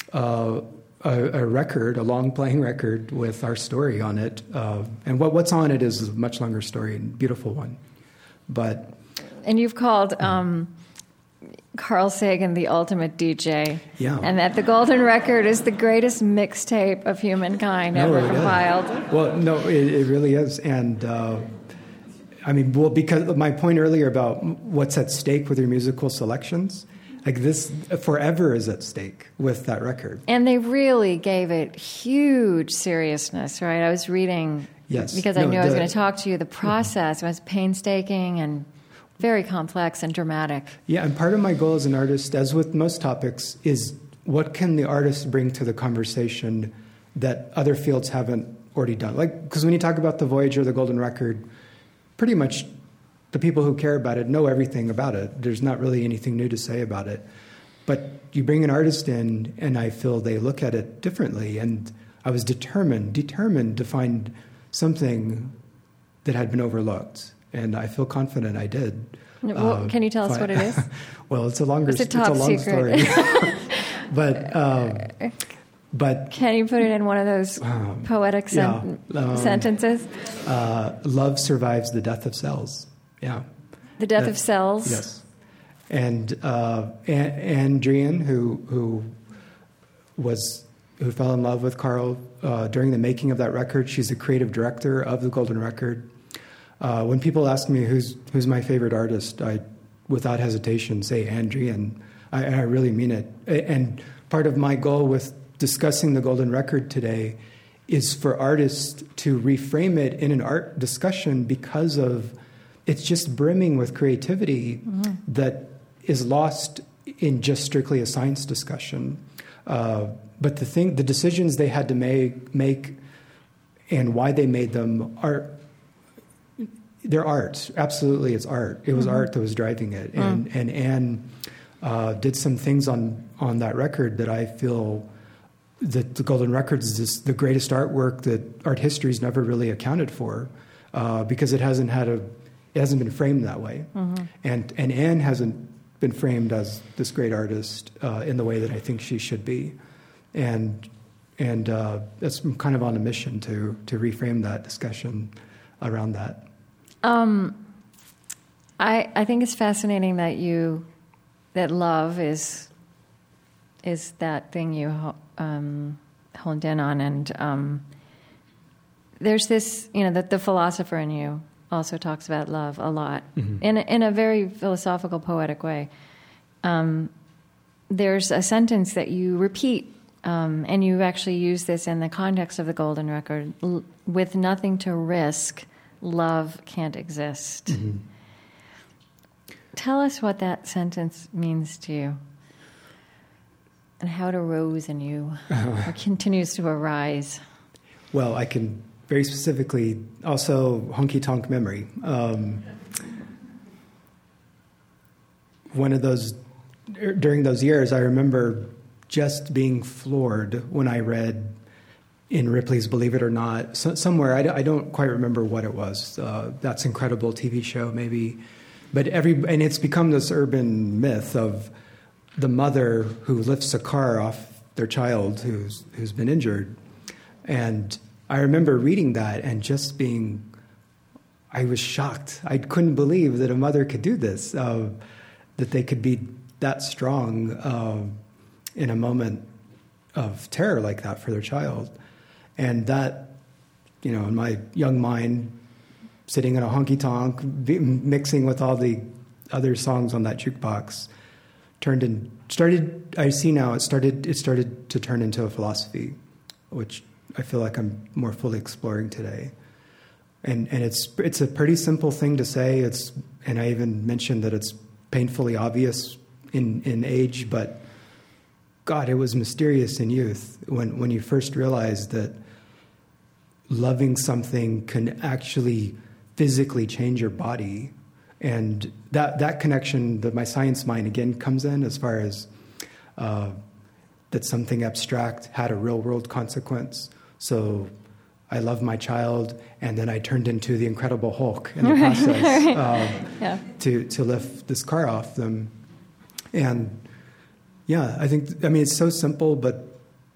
a record, a long playing record with our story on it. And what's on it is a much longer story and beautiful one. And you've called Carl Sagan the ultimate DJ. Yeah. And that the golden record is the greatest mixtape of humankind ever compiled. Well, no, it really is. And because my point earlier about what's at stake with your musical selections, like this forever is at stake with that record. And they really gave it huge seriousness, right? I was reading, because I knew I was going to talk to you, the process was painstaking and very complex and dramatic. Yeah, and part of my goal as an artist, as with most topics, is what can the artist bring to the conversation that other fields haven't already done? Like, because when you talk about the Voyager, the golden record, pretty much the people who care about it know everything about it. There's not really anything new to say about it. But you bring an artist in, and I feel they look at it differently. And I was determined to find something that had been overlooked. And I feel confident I did. Well, can you tell us what it is? Well, it's a long secret. story. But can you put it in one of those poetic sentences? Love survives the death of cells. Yeah. The death of cells? Yes. And Anne Druyan, who fell in love with Carl during the making of that record, she's the creative director of the Golden Record. When people ask me who's my favorite artist, I, without hesitation, say Anne Druyan. I really mean it. And part of my goal with discussing the Golden Record today is for artists to reframe it in an art discussion, because of it's just brimming with creativity that is lost in just strictly a science discussion. But the decisions they had to make and why they made them they're art. Absolutely, it's art. It was art that was driving it. And Anne did some things on that record that I feel that the Golden Record is the greatest artwork that art history's never really accounted for, because it hasn't been framed that way. And Anne hasn't been framed as this great artist in the way that I think she should be. And that's kind of on a mission to reframe that discussion around that. I think it's fascinating that love is that thing you honed in on, and there's this, that the philosopher in you also talks about love a lot in a very philosophical, poetic way. There's a sentence that you repeat, and you actually use this in the context of the Golden Record: with nothing to risk, love can't exist. tell us what that sentence means to you and how it arose in you or continues to arise. Well, I can very specifically also honky-tonk memory. During those years, I remember just being floored when I read in Ripley's Believe It or Not, somewhere, I don't quite remember what it was. That's Incredible TV show, maybe. But and it's become this urban myth of the mother who lifts a car off their child who's been injured. And I remember reading that and just I was shocked. I couldn't believe that a mother could do this, that they could be that strong in a moment of terror like that for their child. And that, in my young mind, sitting in a honky-tonk, mixing with all the other songs on that jukebox, it started to turn into a philosophy, which I feel like I'm more fully exploring today. And it's a pretty simple thing to say. And I even mentioned that it's painfully obvious in age, but God, it was mysterious in youth when you first realized that loving something can actually physically change your body. And that connection that my science mind again comes in as far as that something abstract had a real world consequence. So I love my child, and then I turned into the Incredible Hulk in the process to lift this car off them. And yeah, I mean, it's so simple, but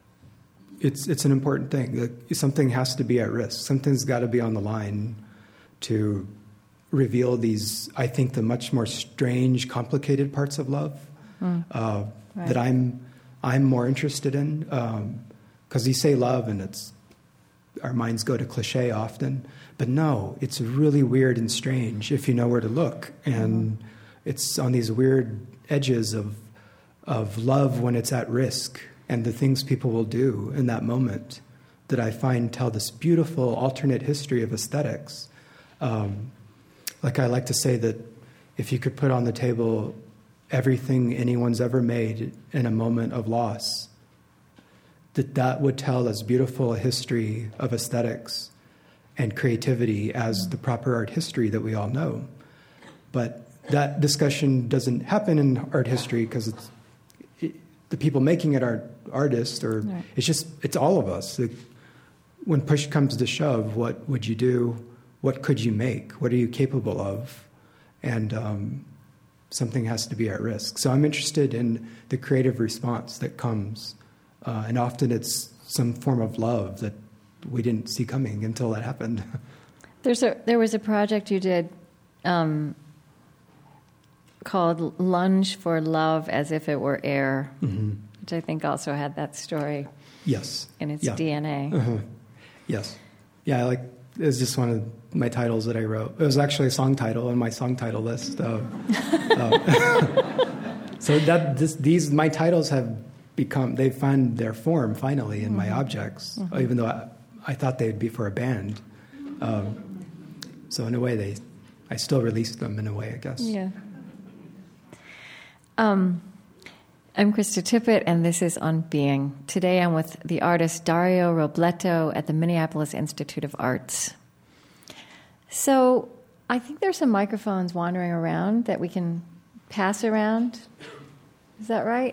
it's an important thing. Something has to be at risk. Something's got to be on the line to reveal these, I think, the much more strange, complicated parts of love that I'm more interested in. Because you say love, and our minds go to cliche often, but no, it's really weird and strange if you know where to look. And it's on these weird edges of love when it's at risk, and the things people will do in that moment that I find tell this beautiful alternate history of aesthetics. Like I like to say that if you could put on the table everything anyone's ever made in a moment of loss, that would tell as beautiful a history of aesthetics and creativity as the proper art history that we all know. But that discussion doesn't happen in art history because the people making it are artists, or it's all of us. When push comes to shove, what would you do? What could you make? What are you capable of? And something has to be at risk. So I'm interested in the creative response that comes. And often it's some form of love that we didn't see coming until that happened. There was a project you did called Lunge for Love as if it were air, which I think also had that story in its DNA. Yes. Yeah, it was just one of my titles that I wrote. It was actually a song title on my song title list. So my titles they've found their form finally in my objects, even though I thought they'd be for a band. So in a way, I still released them in a way, I guess. Yeah. I'm Krista Tippett, and this is On Being. Today I'm with the artist Dario Robleto at the Minneapolis Institute of Arts. So I think there's some microphones wandering around that we can pass around. Is that right?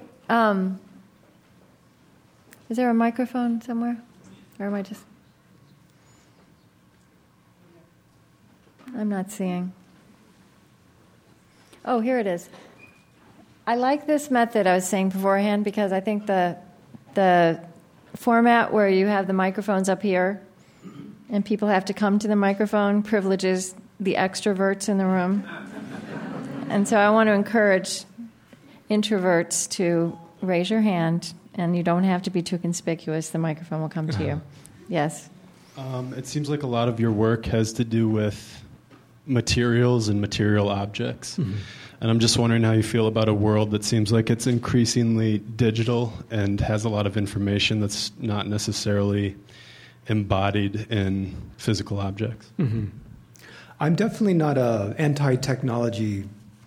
Is there a microphone somewhere? Or am I just... I'm not seeing. Oh, here it is. I like this method I was saying beforehand because I think the format where you have the microphones up here and people have to come to the microphone privileges the extroverts in the room. And so I want to encourage introverts to raise your hand, and you don't have to be too conspicuous. The microphone will come to you. Yes? It seems like a lot of your work has to do with materials and material objects. And I'm just wondering how you feel about a world that seems like it's increasingly digital and has a lot of information that's not necessarily embodied in physical objects. I'm definitely not an anti-technology,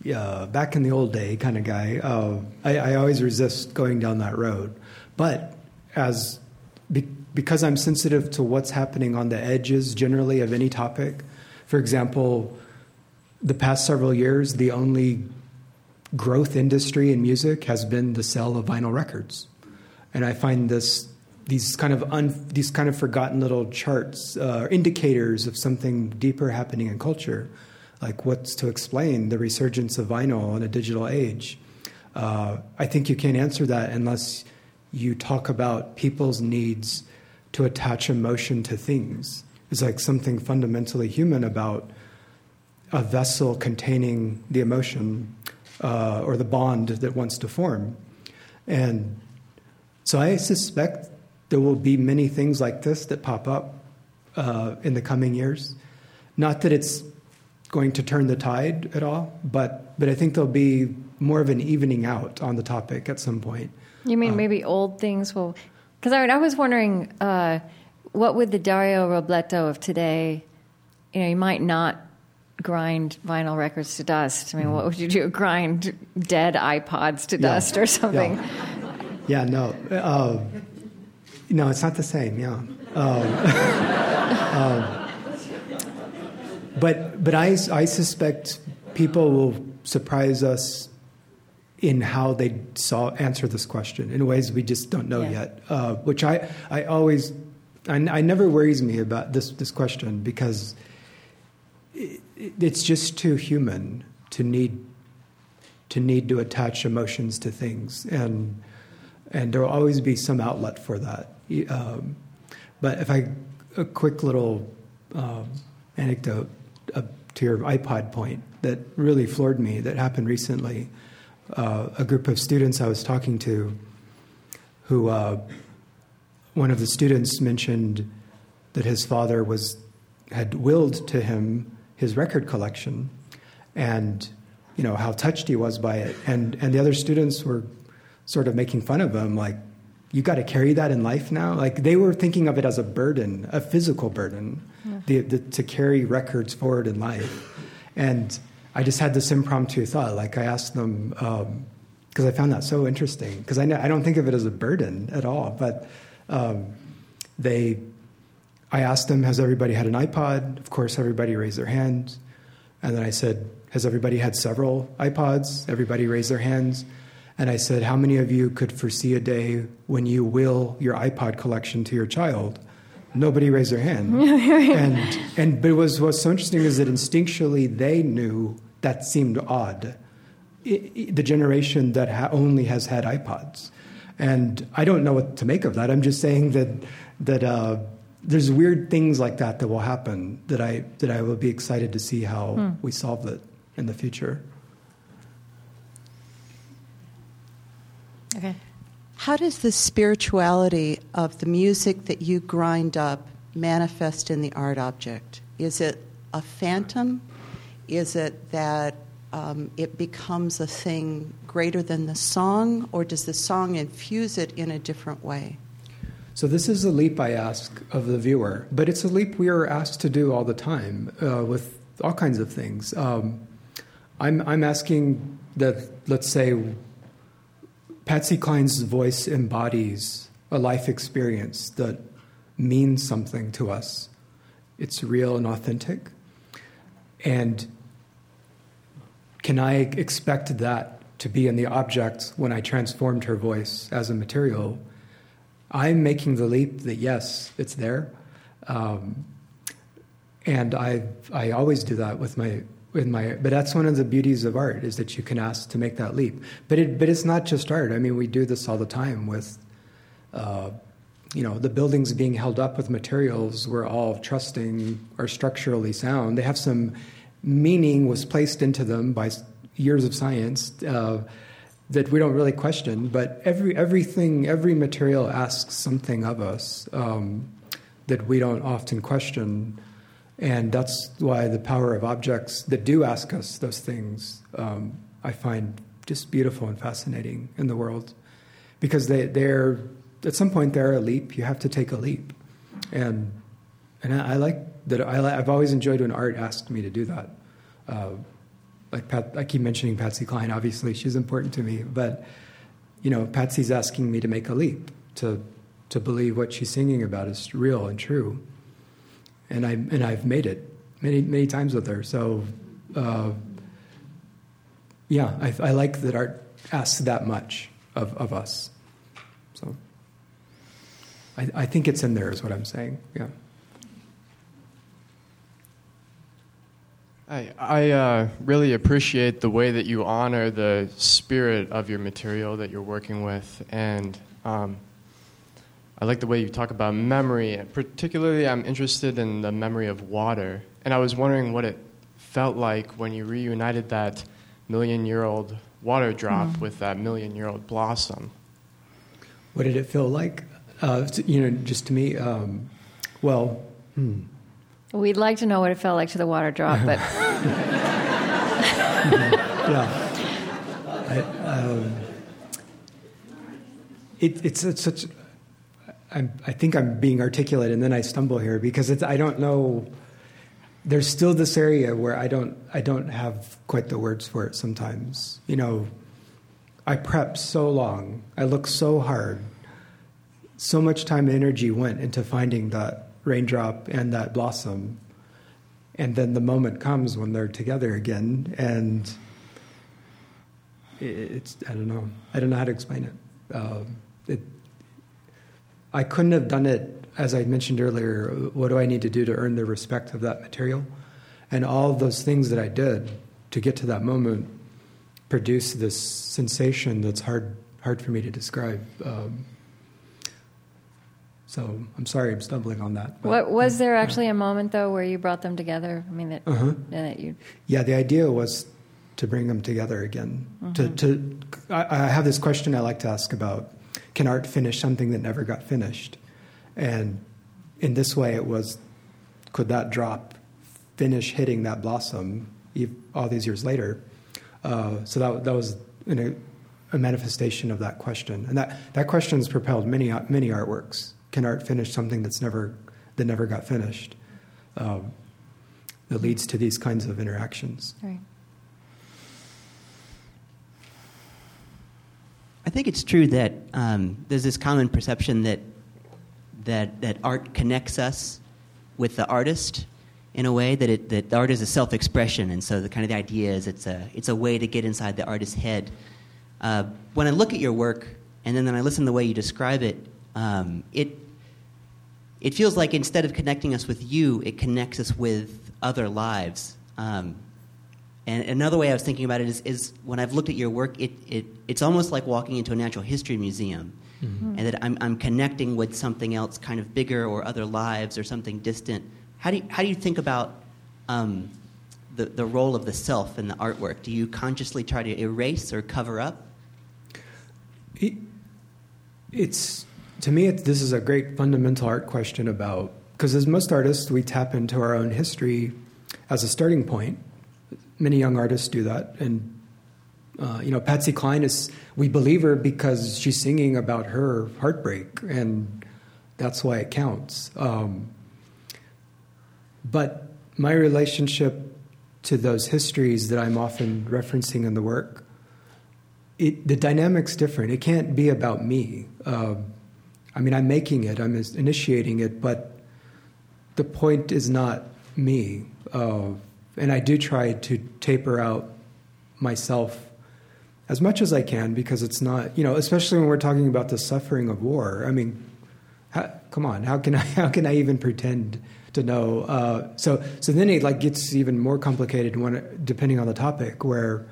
back in the old day kind of guy. I always resist going down that road. But because I'm sensitive to what's happening on the edges generally of any topic, for example, the past several years, the only growth industry in music has been the sale of vinyl records. And I find these kind of forgotten little charts, indicators of something deeper happening in culture, like what's to explain the resurgence of vinyl in a digital age. I think you can't answer that unless you talk about people's needs to attach emotion to things. There's like something fundamentally human about a vessel containing the emotion or the bond that wants to form. And so I suspect there will be many things like this that pop up in the coming years. Not that it's going to turn the tide at all, but I think there'll be more of an evening out on the topic at some point. You mean maybe old things will... Because I was wondering, what would the Dario Robleto of today... you might not grind vinyl records to dust. I mean, what would you do? Grind dead iPods to dust or something? Yeah, no. No, it's not the same, yeah. But I suspect people will surprise us in how they answer this question in ways we just don't know yet. Which I never worries me about this question because it's just too human to need to attach emotions to things, and there will always be some outlet for that. But a quick little anecdote to your iPod point that really floored me, that happened recently. A group of students I was talking to, who one of the students mentioned that his father had willed to him his record collection, and how touched he was by it, and the other students were sort of making fun of him, like, you got to carry that in life now. Like, they were thinking of it as a burden, a physical burden, to carry records forward in life. And I just had this impromptu thought. Like, I asked them, because I found that so interesting, because I don't think of it as a burden at all. But I asked them, has everybody had an iPod? Of course, everybody raised their hands. And then I said, has everybody had several iPods? Everybody raised their hands. And I said, how many of you could foresee a day when you will your iPod collection to your child? Nobody raised their hand. But what's so interesting is that instinctually they knew that seemed odd. The generation that only has had iPods. And I don't know what to make of that. I'm just saying that there's weird things like that will happen that I will be excited to see how we solve it in the future. Okay. How does the spirituality of the music that you grind up manifest in the art object? Is it a phantom? Is it that it becomes a thing greater than the song, or does the song infuse it in a different way? So this is a leap I ask of the viewer, but it's a leap we are asked to do all the time with all kinds of things. I'm asking that, let's say, Patsy Cline's voice embodies a life experience that means something to us. It's real and authentic. And can I expect that to be in the object when I transformed her voice as a material? I'm making the leap that, yes, it's there. And I always do that with my, but that's one of the beauties of art, is that you can ask to make that leap. But it's not just art. I mean, we do this all the time with, the buildings being held up with materials we're all trusting are structurally sound. They have some meaning was placed into them by years of science that we don't really question. But every material asks something of us that we don't often question. And that's why the power of objects that do ask us those things, I find just beautiful and fascinating in the world. Because they're at some point, they're a leap. You have to take a leap. And I like that. I've always enjoyed when art asked me to do that. like I keep mentioning Patsy Cline. Obviously, she's important to me, but Patsy's asking me to make a leap to believe what she's singing about is real and true, and I've made it many times with her. So, I like that art asks that much of us. So, I think it's in there, is what I'm saying. Yeah. I really appreciate the way that you honor the spirit of your material that you're working with, and I like the way you talk about memory. Particularly, I'm interested in the memory of water, and I was wondering what it felt like when you reunited that million-year-old water drop with that million-year-old blossom. What did it feel like? Just to me, We'd like to know what it felt like to the water drop, but it's such. I think I'm being articulate, and then I stumble here because I don't know. There's still this area where I don't have quite the words for it sometimes. I prepped so long, I looked so hard, so much time and energy went into finding that raindrop and that blossom, and then the moment comes when they're together again, and it's I don't know how to explain it. I couldn't have done it, as I mentioned earlier. What do I need to do to earn the respect of that material? And all of those things that I did to get to that moment produce this sensation that's hard for me to describe. So I'm sorry I'm stumbling on that. What was there actually a moment, though, where you brought them together? I mean, that you... Yeah, the idea was to bring them together again. I have this question I like to ask about, can art finish something that never got finished? And in this way it was, could that drop finish hitting that blossom all these years later? So that was a manifestation of that question. And that question's propelled many artworks. Can art finish something that never got finished? That leads to these kinds of interactions. Right. I think it's true that there's this common perception that art connects us with the artist in a way that art is a self-expression, and so the idea is it's a way to get inside the artist's head. When I look at your work and then I listen to the way you describe it, it feels like instead of connecting us with you, it connects us with other lives. And another way I was thinking about it is when I've looked at your work, it's almost like walking into a natural history museum, and that I'm connecting with something else, kind of bigger, or other lives, or something distant. How do you think about the role of the self in the artwork? Do you consciously try to erase or cover up? To me, this is a great fundamental art question about, because as most artists, we tap into our own history as a starting point. Many young artists do that, and Patsy Cline we believe her because she's singing about her heartbreak, and that's why it counts. But my relationship to those histories that I'm often referencing in the work, the dynamic's different. It can't be about me. I'm making it, I'm initiating it, but the point is not me. And I do try to taper out myself as much as I can, because it's not, especially when we're talking about the suffering of war. I mean, come on, how can I even pretend to know? So then it gets even more complicated depending on the topic, where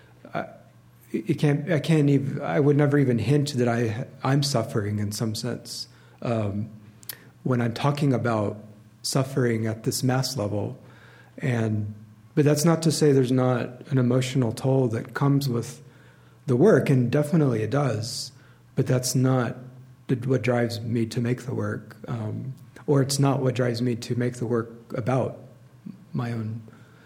I would never even hint that I'm suffering in some sense when I'm talking about suffering at this mass level. But that's not to say there's not an emotional toll that comes with the work, and definitely it does. But that's not what drives me to make the work, or it's not what drives me to make the work about my own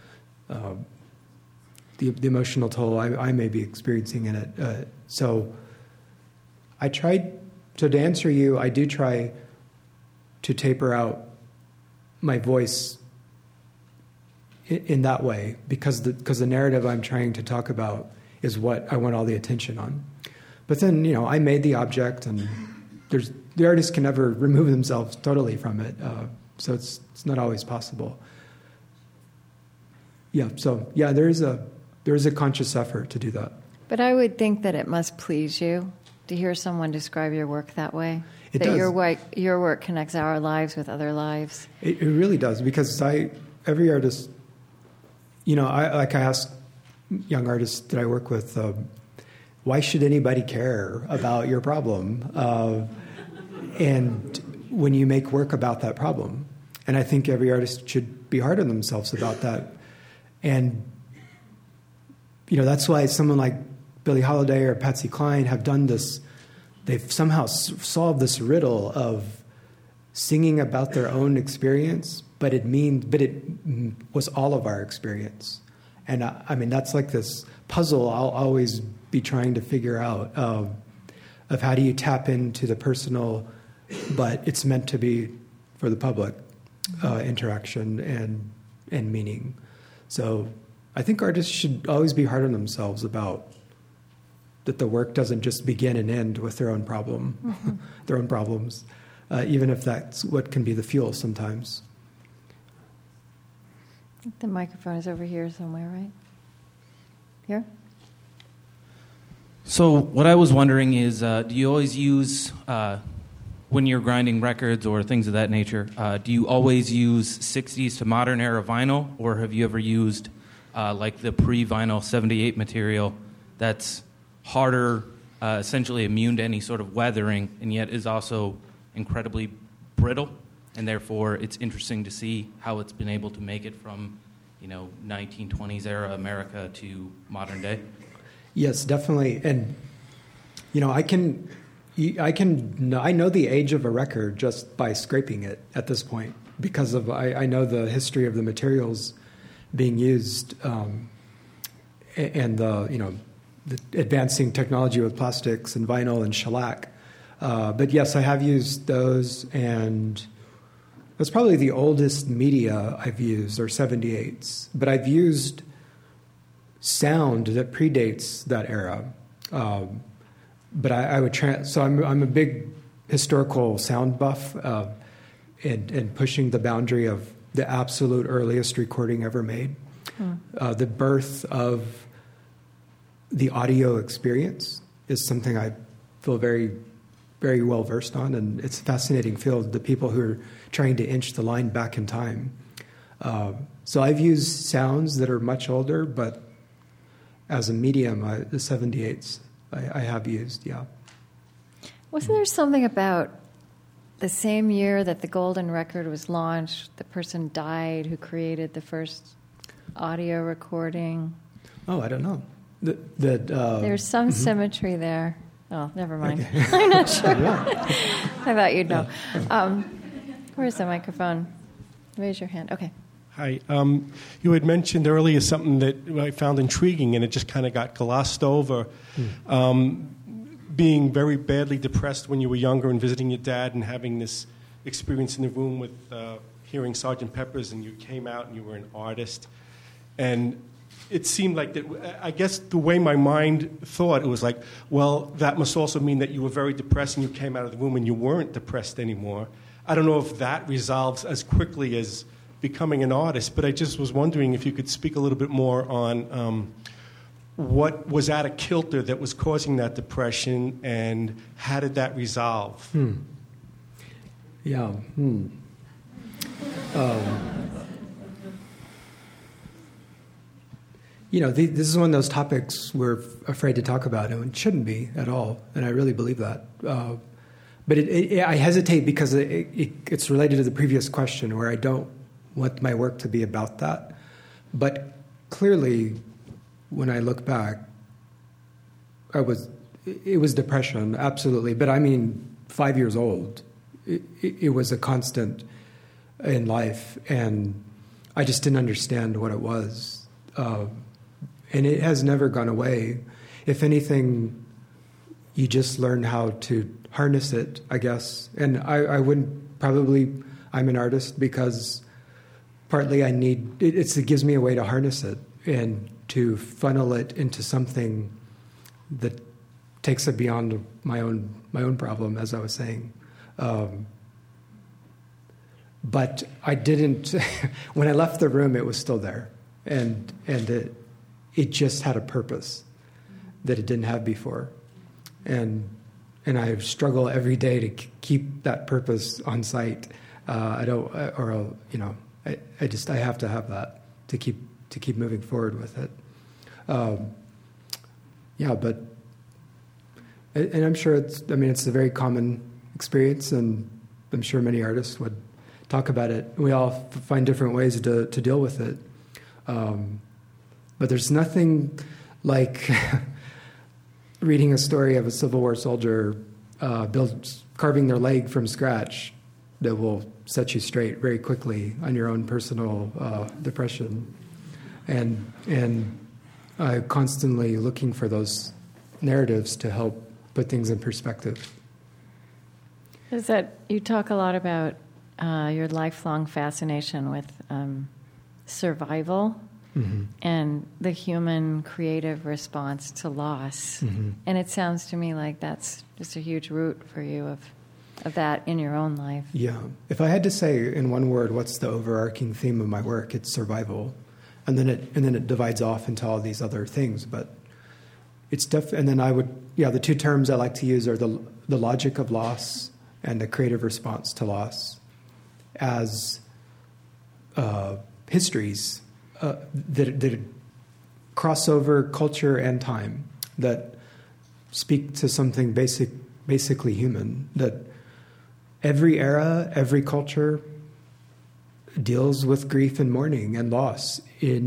the emotional toll I may be experiencing in it. So I tried. So to answer you, I do try to taper out my voice in that way, because the narrative I'm trying to talk about is what I want all the attention on. But then, I made the object, and the artist can never remove themselves totally from it, so it's not always possible. Yeah, so there is a conscious effort to do that. But I would think that it must please you to hear someone describe your work that way. It that does. Your work connects our lives with other lives. It really does, because every artist, I ask young artists that I work with, why should anybody care about your problem? And when you make work about that problem, and I think every artist should be hard on themselves about that. And that's why someone like Billie Holiday or Patsy Cline have done this. They've somehow solved this riddle of singing about their own experience, but it was all of our experience. And that's like this puzzle I'll always be trying to figure out of how do you tap into the personal, but it's meant to be for the public interaction and meaning. So I think artists should always be hard on themselves about that the work doesn't just begin and end with their own problem, their own problems, even if that's what can be the fuel sometimes. The microphone is over here somewhere, right? Here? So what I was wondering is, do you always use, when you're grinding records or things of that nature, do you always use 60s to modern era vinyl, or have you ever used like the pre-vinyl 78 material that's harder, essentially immune to any sort of weathering, and yet is also incredibly brittle, and therefore it's interesting to see how it's been able to make it from 1920s era America to modern day? Yes, definitely. And I know the age of a record just by scraping it at this point, because of I know the history of the materials being used, and the advancing technology with plastics and vinyl and shellac. But yes, I have used those, and that's probably the oldest media I've used, are 78s. But I've used sound that predates that era. But I would so I'm a big historical sound buff, and pushing the boundary of the absolute earliest recording ever made, the birth of the audio experience is something I feel very, very well versed on, and it's a fascinating field. The people who are trying to inch the line back in time. So I've used sounds that are much older, but as a medium, the 78s I have used. Yeah. Wasn't there something about the same year that the Golden Record was launched, the person died who created the first audio recording? Oh, I don't know. There's some symmetry there. Oh, never mind. Okay. I'm not sure. I thought you'd know. Where's the microphone? Raise your hand. Okay. Hi. You had mentioned earlier something that I found intriguing, and it just kind of got glossed over. Being very badly depressed when you were younger and visiting your dad and having this experience in the room with hearing Sgt. Pepper's, and you came out and you were an artist. And it seemed like that, I guess the way my mind thought, it was like, well, that must also mean that you were very depressed and you came out of the room and you weren't depressed anymore. I don't know if that resolves as quickly as becoming an artist, but I just was wondering if you could speak a little bit more on what was out of kilter that was causing that depression, and how did that resolve? Yeah. This is one of those topics we're afraid to talk about, and it shouldn't be at all, and I really believe that. But I hesitate because it's related to the previous question, where I don't want my work to be about that. But clearly, when I look back, it was depression, absolutely. But 5 years old, it was a constant in life, and I just didn't understand what it was. And it has never gone away. If anything, you just learn how to harness it, I guess. And I wouldn't I'm an artist because partly I need it gives me a way to harness it and to funnel it into something that takes it beyond my own problem, as I was saying. But I didn't. When I left the room, it was still there, and it just had a purpose that it didn't have before, and I struggle every day to keep that purpose on site. I don't, or you know, I have to have that to keep moving forward with it. Yeah, but and I'm sure it's a very common experience, and I'm sure many artists would talk about it. We all find different ways to deal with it. But there's nothing like reading a story of a Civil War soldier carving their leg from scratch that will set you straight very quickly on your own personal depression. And constantly looking for those narratives to help put things in perspective. Is that you talk a lot about your lifelong fascination with survival and the human creative response to loss. And it sounds to me like that's just a huge root for you of that in your own life. Yeah. If I had to say in one word what's the overarching theme of my work, it's survival. And then it divides off into all these other things, but it's and then the two terms I like to use are the logic of loss and the creative response to loss as histories that cross over culture and time, that speak to something basically human, that every era, every culture deals with grief and mourning and loss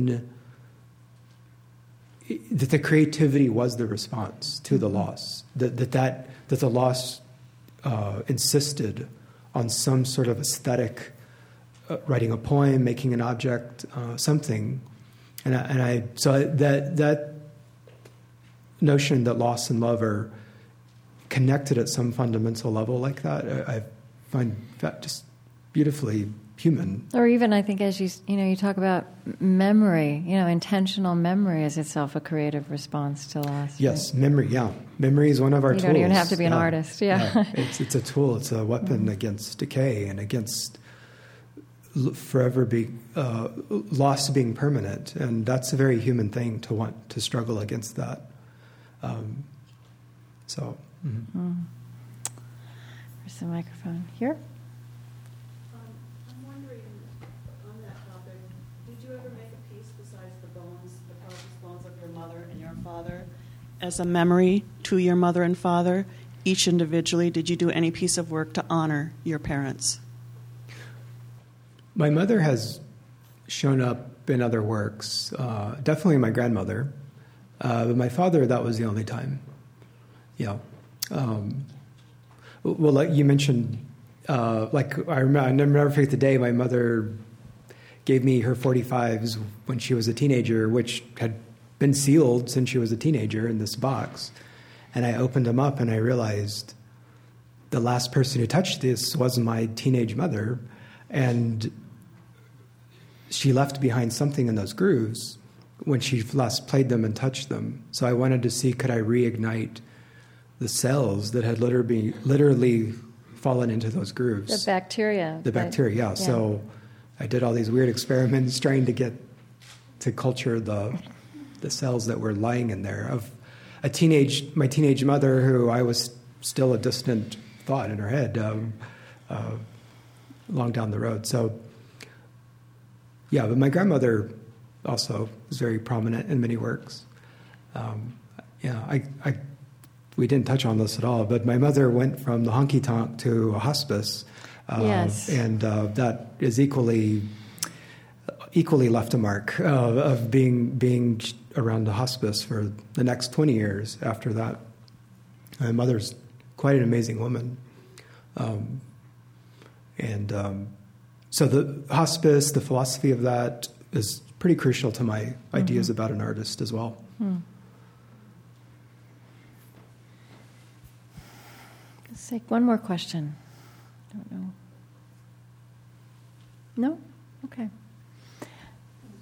that the creativity was the response to the loss, that the loss insisted on some sort of aesthetic, writing a poem, making an object, something, so that notion that loss and love are connected at some fundamental level like that, I find that just beautifully human. Or even, I think, as you talk about memory, intentional memory is itself a creative response to loss. Yes, right? Memory, yeah. Memory is one of our tools. You don't even have to be an artist, yeah. It's a tool, it's a weapon against decay and against forever loss being permanent. And that's a very human thing to want to struggle against that. Where's the microphone? Here? As a memory to your mother and father, each individually, did you do any piece of work to honor your parents? My mother has shown up in other works, definitely my grandmother, but my father, that was the only time. Yeah. Well, like you mentioned, I never forget the day my mother gave me her 45s when she was a teenager, which had been sealed since she was a teenager in this box. And I opened them up and I realized the last person who touched this was my teenage mother. And she left behind something in those grooves when she last played them and touched them. So I wanted to see, could I reignite the cells that had literally fallen into those grooves? The bacteria. The bacteria, yeah. So I did all these weird experiments trying to get to culture the cells that were lying in there of my teenage mother, who I was still a distant thought in her head, long down the road. So, yeah, but my grandmother also was very prominent in many works. We didn't touch on this at all, but my mother went from the honky tonk to a hospice, and that is equally left a mark of being around the hospice for the next 20 years after that. My mother's quite an amazing woman. So the hospice, the philosophy of that is pretty crucial to my ideas about an artist as well. Let's take one more question. I don't know. No? Okay.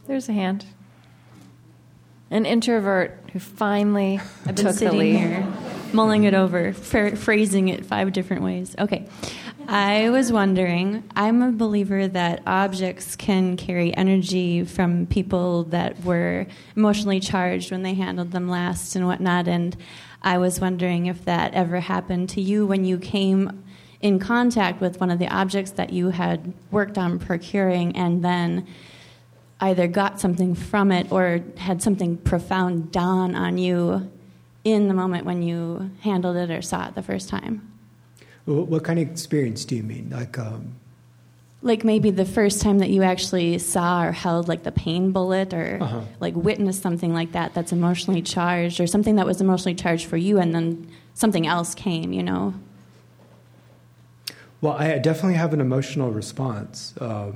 There's a hand. An introvert who finally I've been took the sitting lead. here mulling it over, phrasing it 5 different ways. Okay. I was wondering, I'm a believer that objects can carry energy from people that were emotionally charged when they handled them last and whatnot, and I was wondering if that ever happened to you when you came in contact with one of the objects that you had worked on procuring and then either got something from it or had something profound dawn on you in the moment when you handled it or saw it the first time. What kind of experience do you mean? Like maybe the first time that you actually saw or held like the pain bullet or like witnessed something like that that's emotionally charged or something that was emotionally charged for you and then something else came, you know? Well, I definitely have an emotional response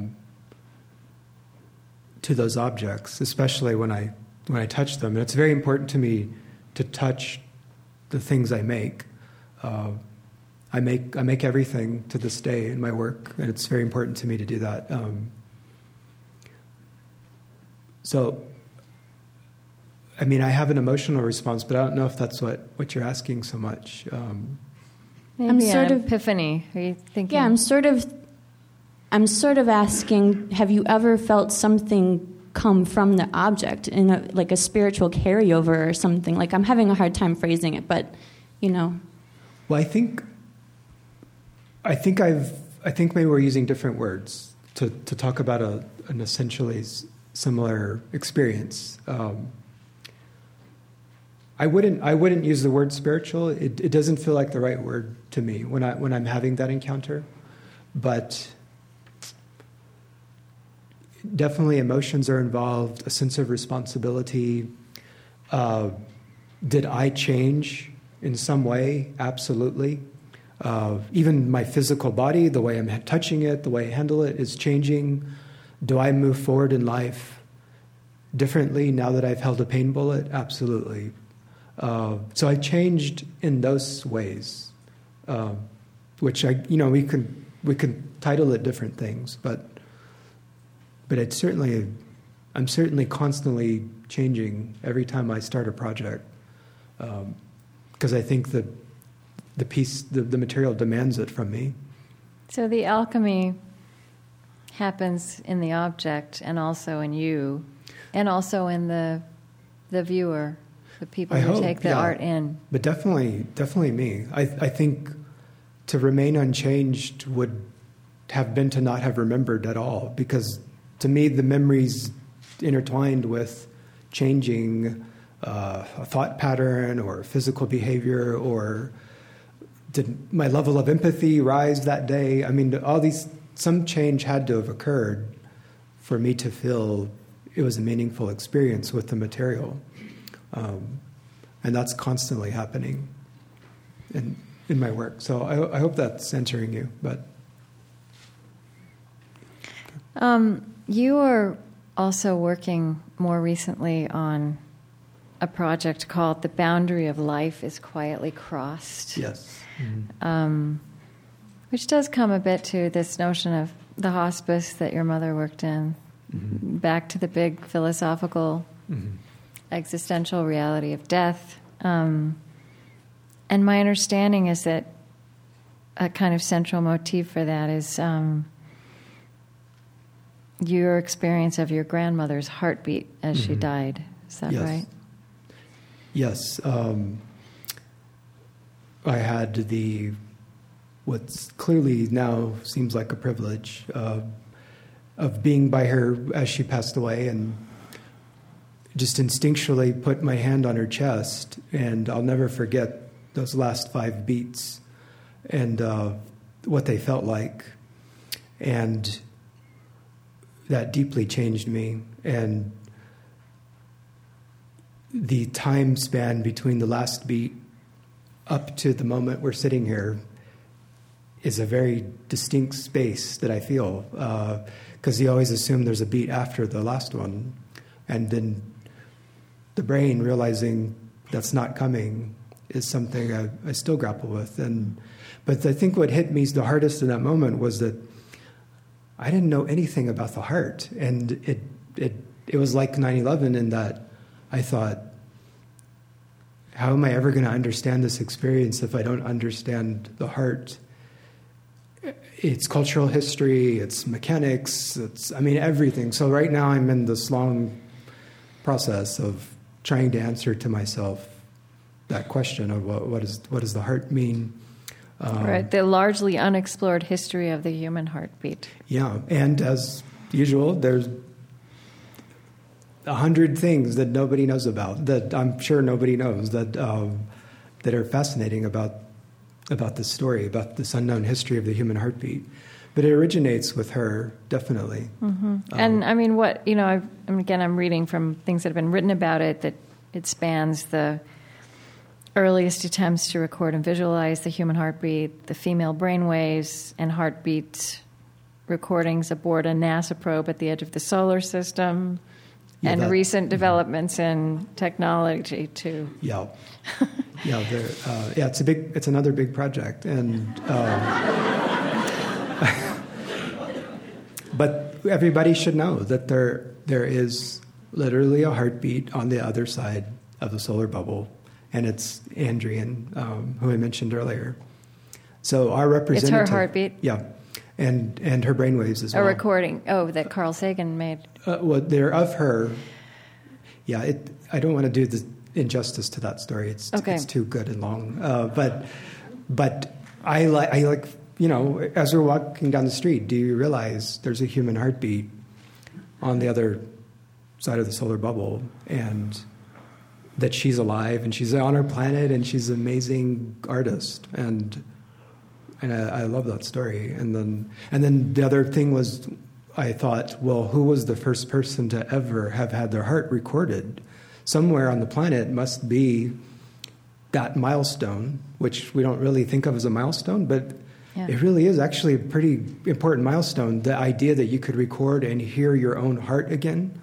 to those objects, especially when I touch them. And it's very important to me to touch the things I make. I make everything to this day in my work, and it's very important to me to do that. So, I mean, I have an emotional response, but I don't know if that's what you're asking so much. Maybe I'm sort of epiphany. Are you thinking? Yeah, I'm sort of asking, have you ever felt something come from the object in like a spiritual carryover or something? Like, I'm having a hard time phrasing it, but, you know. Well, I think maybe we're using different words to talk about an essentially similar experience. I wouldn't use the word spiritual. It doesn't feel like the right word to me when I'm having that encounter, but definitely emotions are involved, a sense of responsibility. Did I change in some way? Absolutely. Even my physical body, the way I'm touching it, the way I handle it is changing. Do I move forward in life differently now that I've held a pain bullet? Absolutely. So I changed in those ways, which we could title it different things, but I'm certainly constantly changing every time I start a project, because I think that the material demands it from me. So the alchemy happens in the object and also in you, and also in the viewer, the people who take the art in. But definitely me. I think to remain unchanged would have been to not have remembered at all, because to me the memories intertwined with changing a thought pattern or physical behavior, or did my level of empathy rise that day? I mean, some change had to have occurred for me to feel it was a meaningful experience with the material. And that's constantly happening in my work. So I hope that's answering you. But you are also working more recently on a project called "The Boundary of Life is Quietly Crossed." Yes. Mm-hmm. Which does come a bit to this notion of the hospice that your mother worked in, mm-hmm. back to the big philosophical, mm-hmm. existential reality of death. And my understanding is that a kind of central motif for that is your experience of your grandmother's heartbeat as mm-hmm. she died. Is that right? Yes. I had what's clearly now seems like a privilege of being by her as she passed away, and just instinctually put my hand on her chest, and I'll never forget those last 5 beats and what they felt like. And that deeply changed me. And the time span between the last beat up to the moment we're sitting here is a very distinct space that I feel, because you always assume there's a beat after the last one, and then the brain realizing that's not coming is something I still grapple with. But I think what hit me the hardest in that moment was that I didn't know anything about the heart, and it it was like 9/11 in that I thought, how am I ever going to understand this experience if I don't understand the heart? It's cultural history, it's mechanics, everything. So right now I'm in this long process of trying to answer to myself that question of what does the heart mean? Right, the largely unexplored history of the human heartbeat. Yeah, and as usual, there's 100 things that nobody knows about, that I'm sure nobody knows, that are fascinating about this story, about this unknown history of the human heartbeat. But it originates with her, definitely. Mm-hmm. And I mean, I'm reading from things that have been written about it, that it spans the earliest attempts to record and visualize the human heartbeat, the female brainwaves, and heartbeat recordings aboard a NASA probe at the edge of the solar system, and recent developments in technology too. Yeah, it's another big project, and but everybody should know that there is literally a heartbeat on the other side of the solar bubble. And it's Andrian, who I mentioned earlier. So our representative... It's her heartbeat? Yeah, and her brainwaves as well. A recording, that Carl Sagan made. Well, they're of her. Yeah, I don't want to do the injustice to that story. It's too good and long. But I like, as we're walking down the street, do you realize there's a human heartbeat on the other side of the solar bubble? And that she's alive and she's on our planet and she's an amazing artist, and I love that story. And then the other thing was, I thought, well, who was the first person to ever have had their heart recorded? Somewhere on the planet must be that milestone, which we don't really think of as a milestone, but it really is actually a pretty important milestone. The idea that you could record and hear your own heart again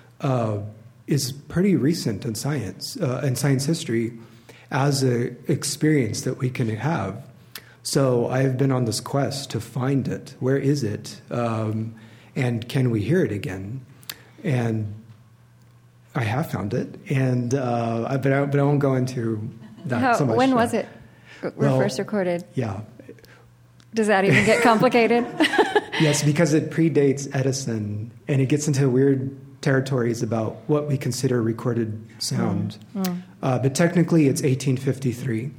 is pretty recent in science history as an experience that we can have. So I've been on this quest to find it. Where is it? And can we hear it again? And I have found it. And but I won't go into that so much. When was it first recorded? Yeah. Does that even get complicated? Yes, because it predates Edison, and it gets into weird territories about what we consider recorded sound. But technically it's 1853,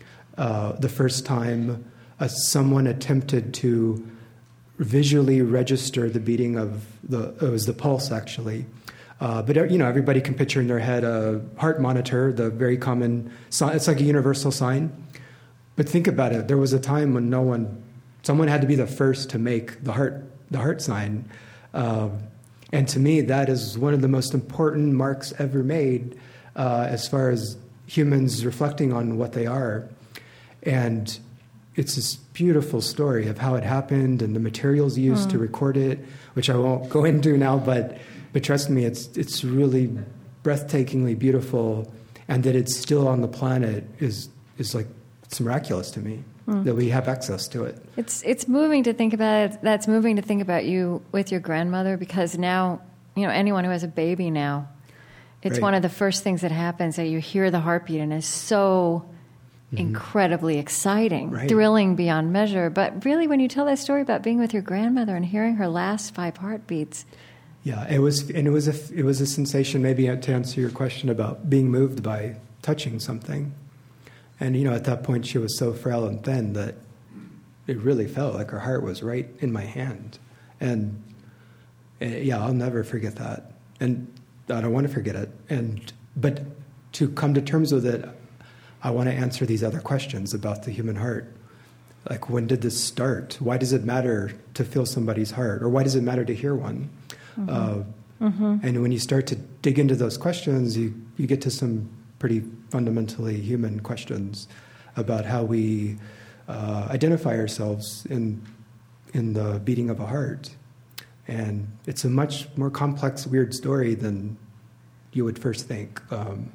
the first time someone attempted to visually register the beating of it was the pulse actually. But everybody can picture in their head a heart monitor, the very common sign. It's like a universal sign. But think about it. There was a time when someone had to be the first to make the heart sign. And to me, that is one of the most important marks ever made as far as humans reflecting on what they are. And it's this beautiful story of how it happened and the materials used to record it, which I won't go into now, but trust me, it's really breathtakingly beautiful. And that it's still on the planet is like, it's miraculous to me. That we have access to it. It's moving to think about it. That's moving to think about you with your grandmother, because now, anyone who has a baby now, it's one of the first things that happens, that you hear the heartbeat, and it's so incredibly exciting, thrilling beyond measure. But really, when you tell that story about being with your grandmother and hearing her last 5 heartbeats. Yeah, it was a sensation, maybe to answer your question about being moved by touching something. And, at that point, she was so frail and thin that it really felt like her heart was right in my hand. And, I'll never forget that. And I don't want to forget it. But to come to terms with it, I want to answer these other questions about the human heart. Like, when did this start? Why does it matter to feel somebody's heart? Or why does it matter to hear one? And when you start to dig into those questions, you get to some pretty fundamentally human questions about how we identify ourselves in the beating of a heart. And it's a much more complex, weird story than you would first think.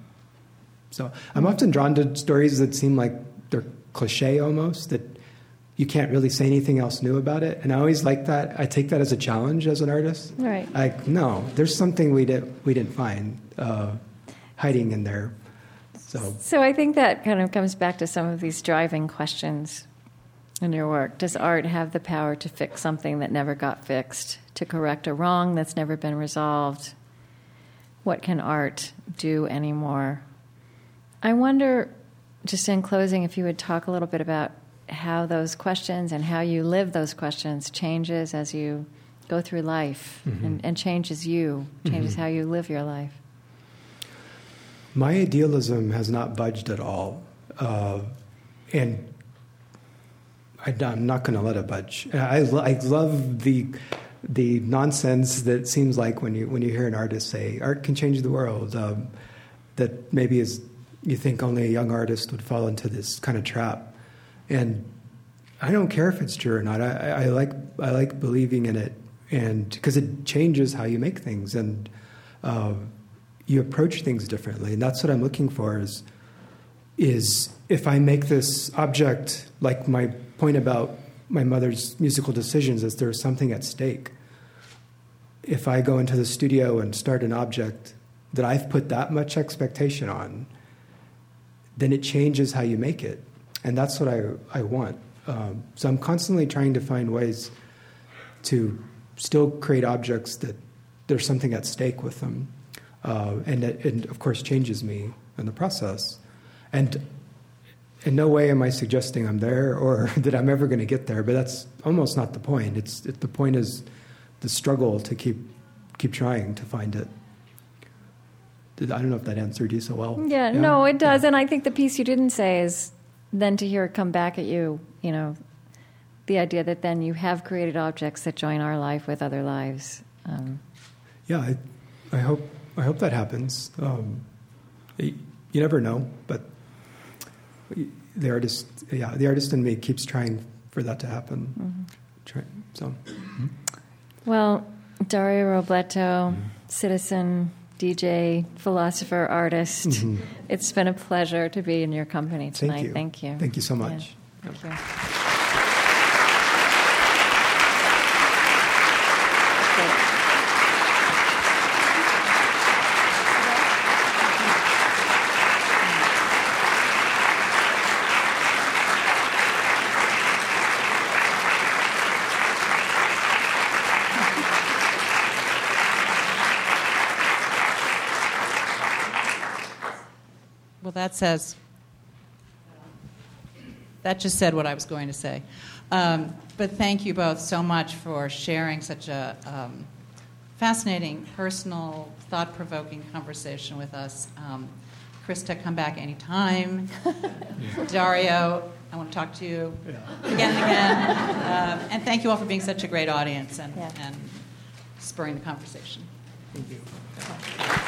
So I'm often drawn to stories that seem like they're cliche almost, that you can't really say anything else new about it. And I always like that. I take that as a challenge as an artist. Right. Like, no, there's something we didn't find hiding in there. So I think that kind of comes back to some of these driving questions in your work. Does art have the power to fix something that never got fixed, to correct a wrong that's never been resolved? What can art do anymore? I wonder, just in closing, if you would talk a little bit about how those questions and how you live those questions changes as you go through life, and changes how you live your life. My idealism has not budged at all, and I'm not going to let it budge. I love the nonsense that seems like when you hear an artist say art can change the world. That maybe is, you think only a young artist would fall into this kind of trap, and I don't care if it's true or not. I like believing in it, and because it changes how you make things and you approach things differently, and that's what I'm looking for. Is if I make this object, like my point about my mother's musical decisions, is there's something at stake. If I go into the studio and start an object that I've put that much expectation on, then it changes how you make it, and that's what I want. So I'm constantly trying to find ways to still create objects that there's something at stake with them. And it, of course, changes me in the process. And in no way am I suggesting I'm there or that I'm ever going to get there, but that's almost not the point. The point is the struggle to keep trying to find it. I don't know if that answered you so well. Yeah, no, it does. Yeah. And I think the piece you didn't say is then to hear it come back at you, the idea that then you have created objects that join our life with other lives. I hope that happens. You never know, but the artist in me keeps trying for that to happen. Well, Dario Robleto, citizen, DJ, philosopher, artist. It's been a pleasure to be in your company tonight. Thank you. Thank you so much. Yeah. Thank you. Well, that just said what I was going to say. But thank you both so much for sharing such a fascinating, personal, thought-provoking conversation with us. Krista, come back anytime. Dario, I want to talk to you again and again. And thank you all for being such a great audience and spurring the conversation. Thank you.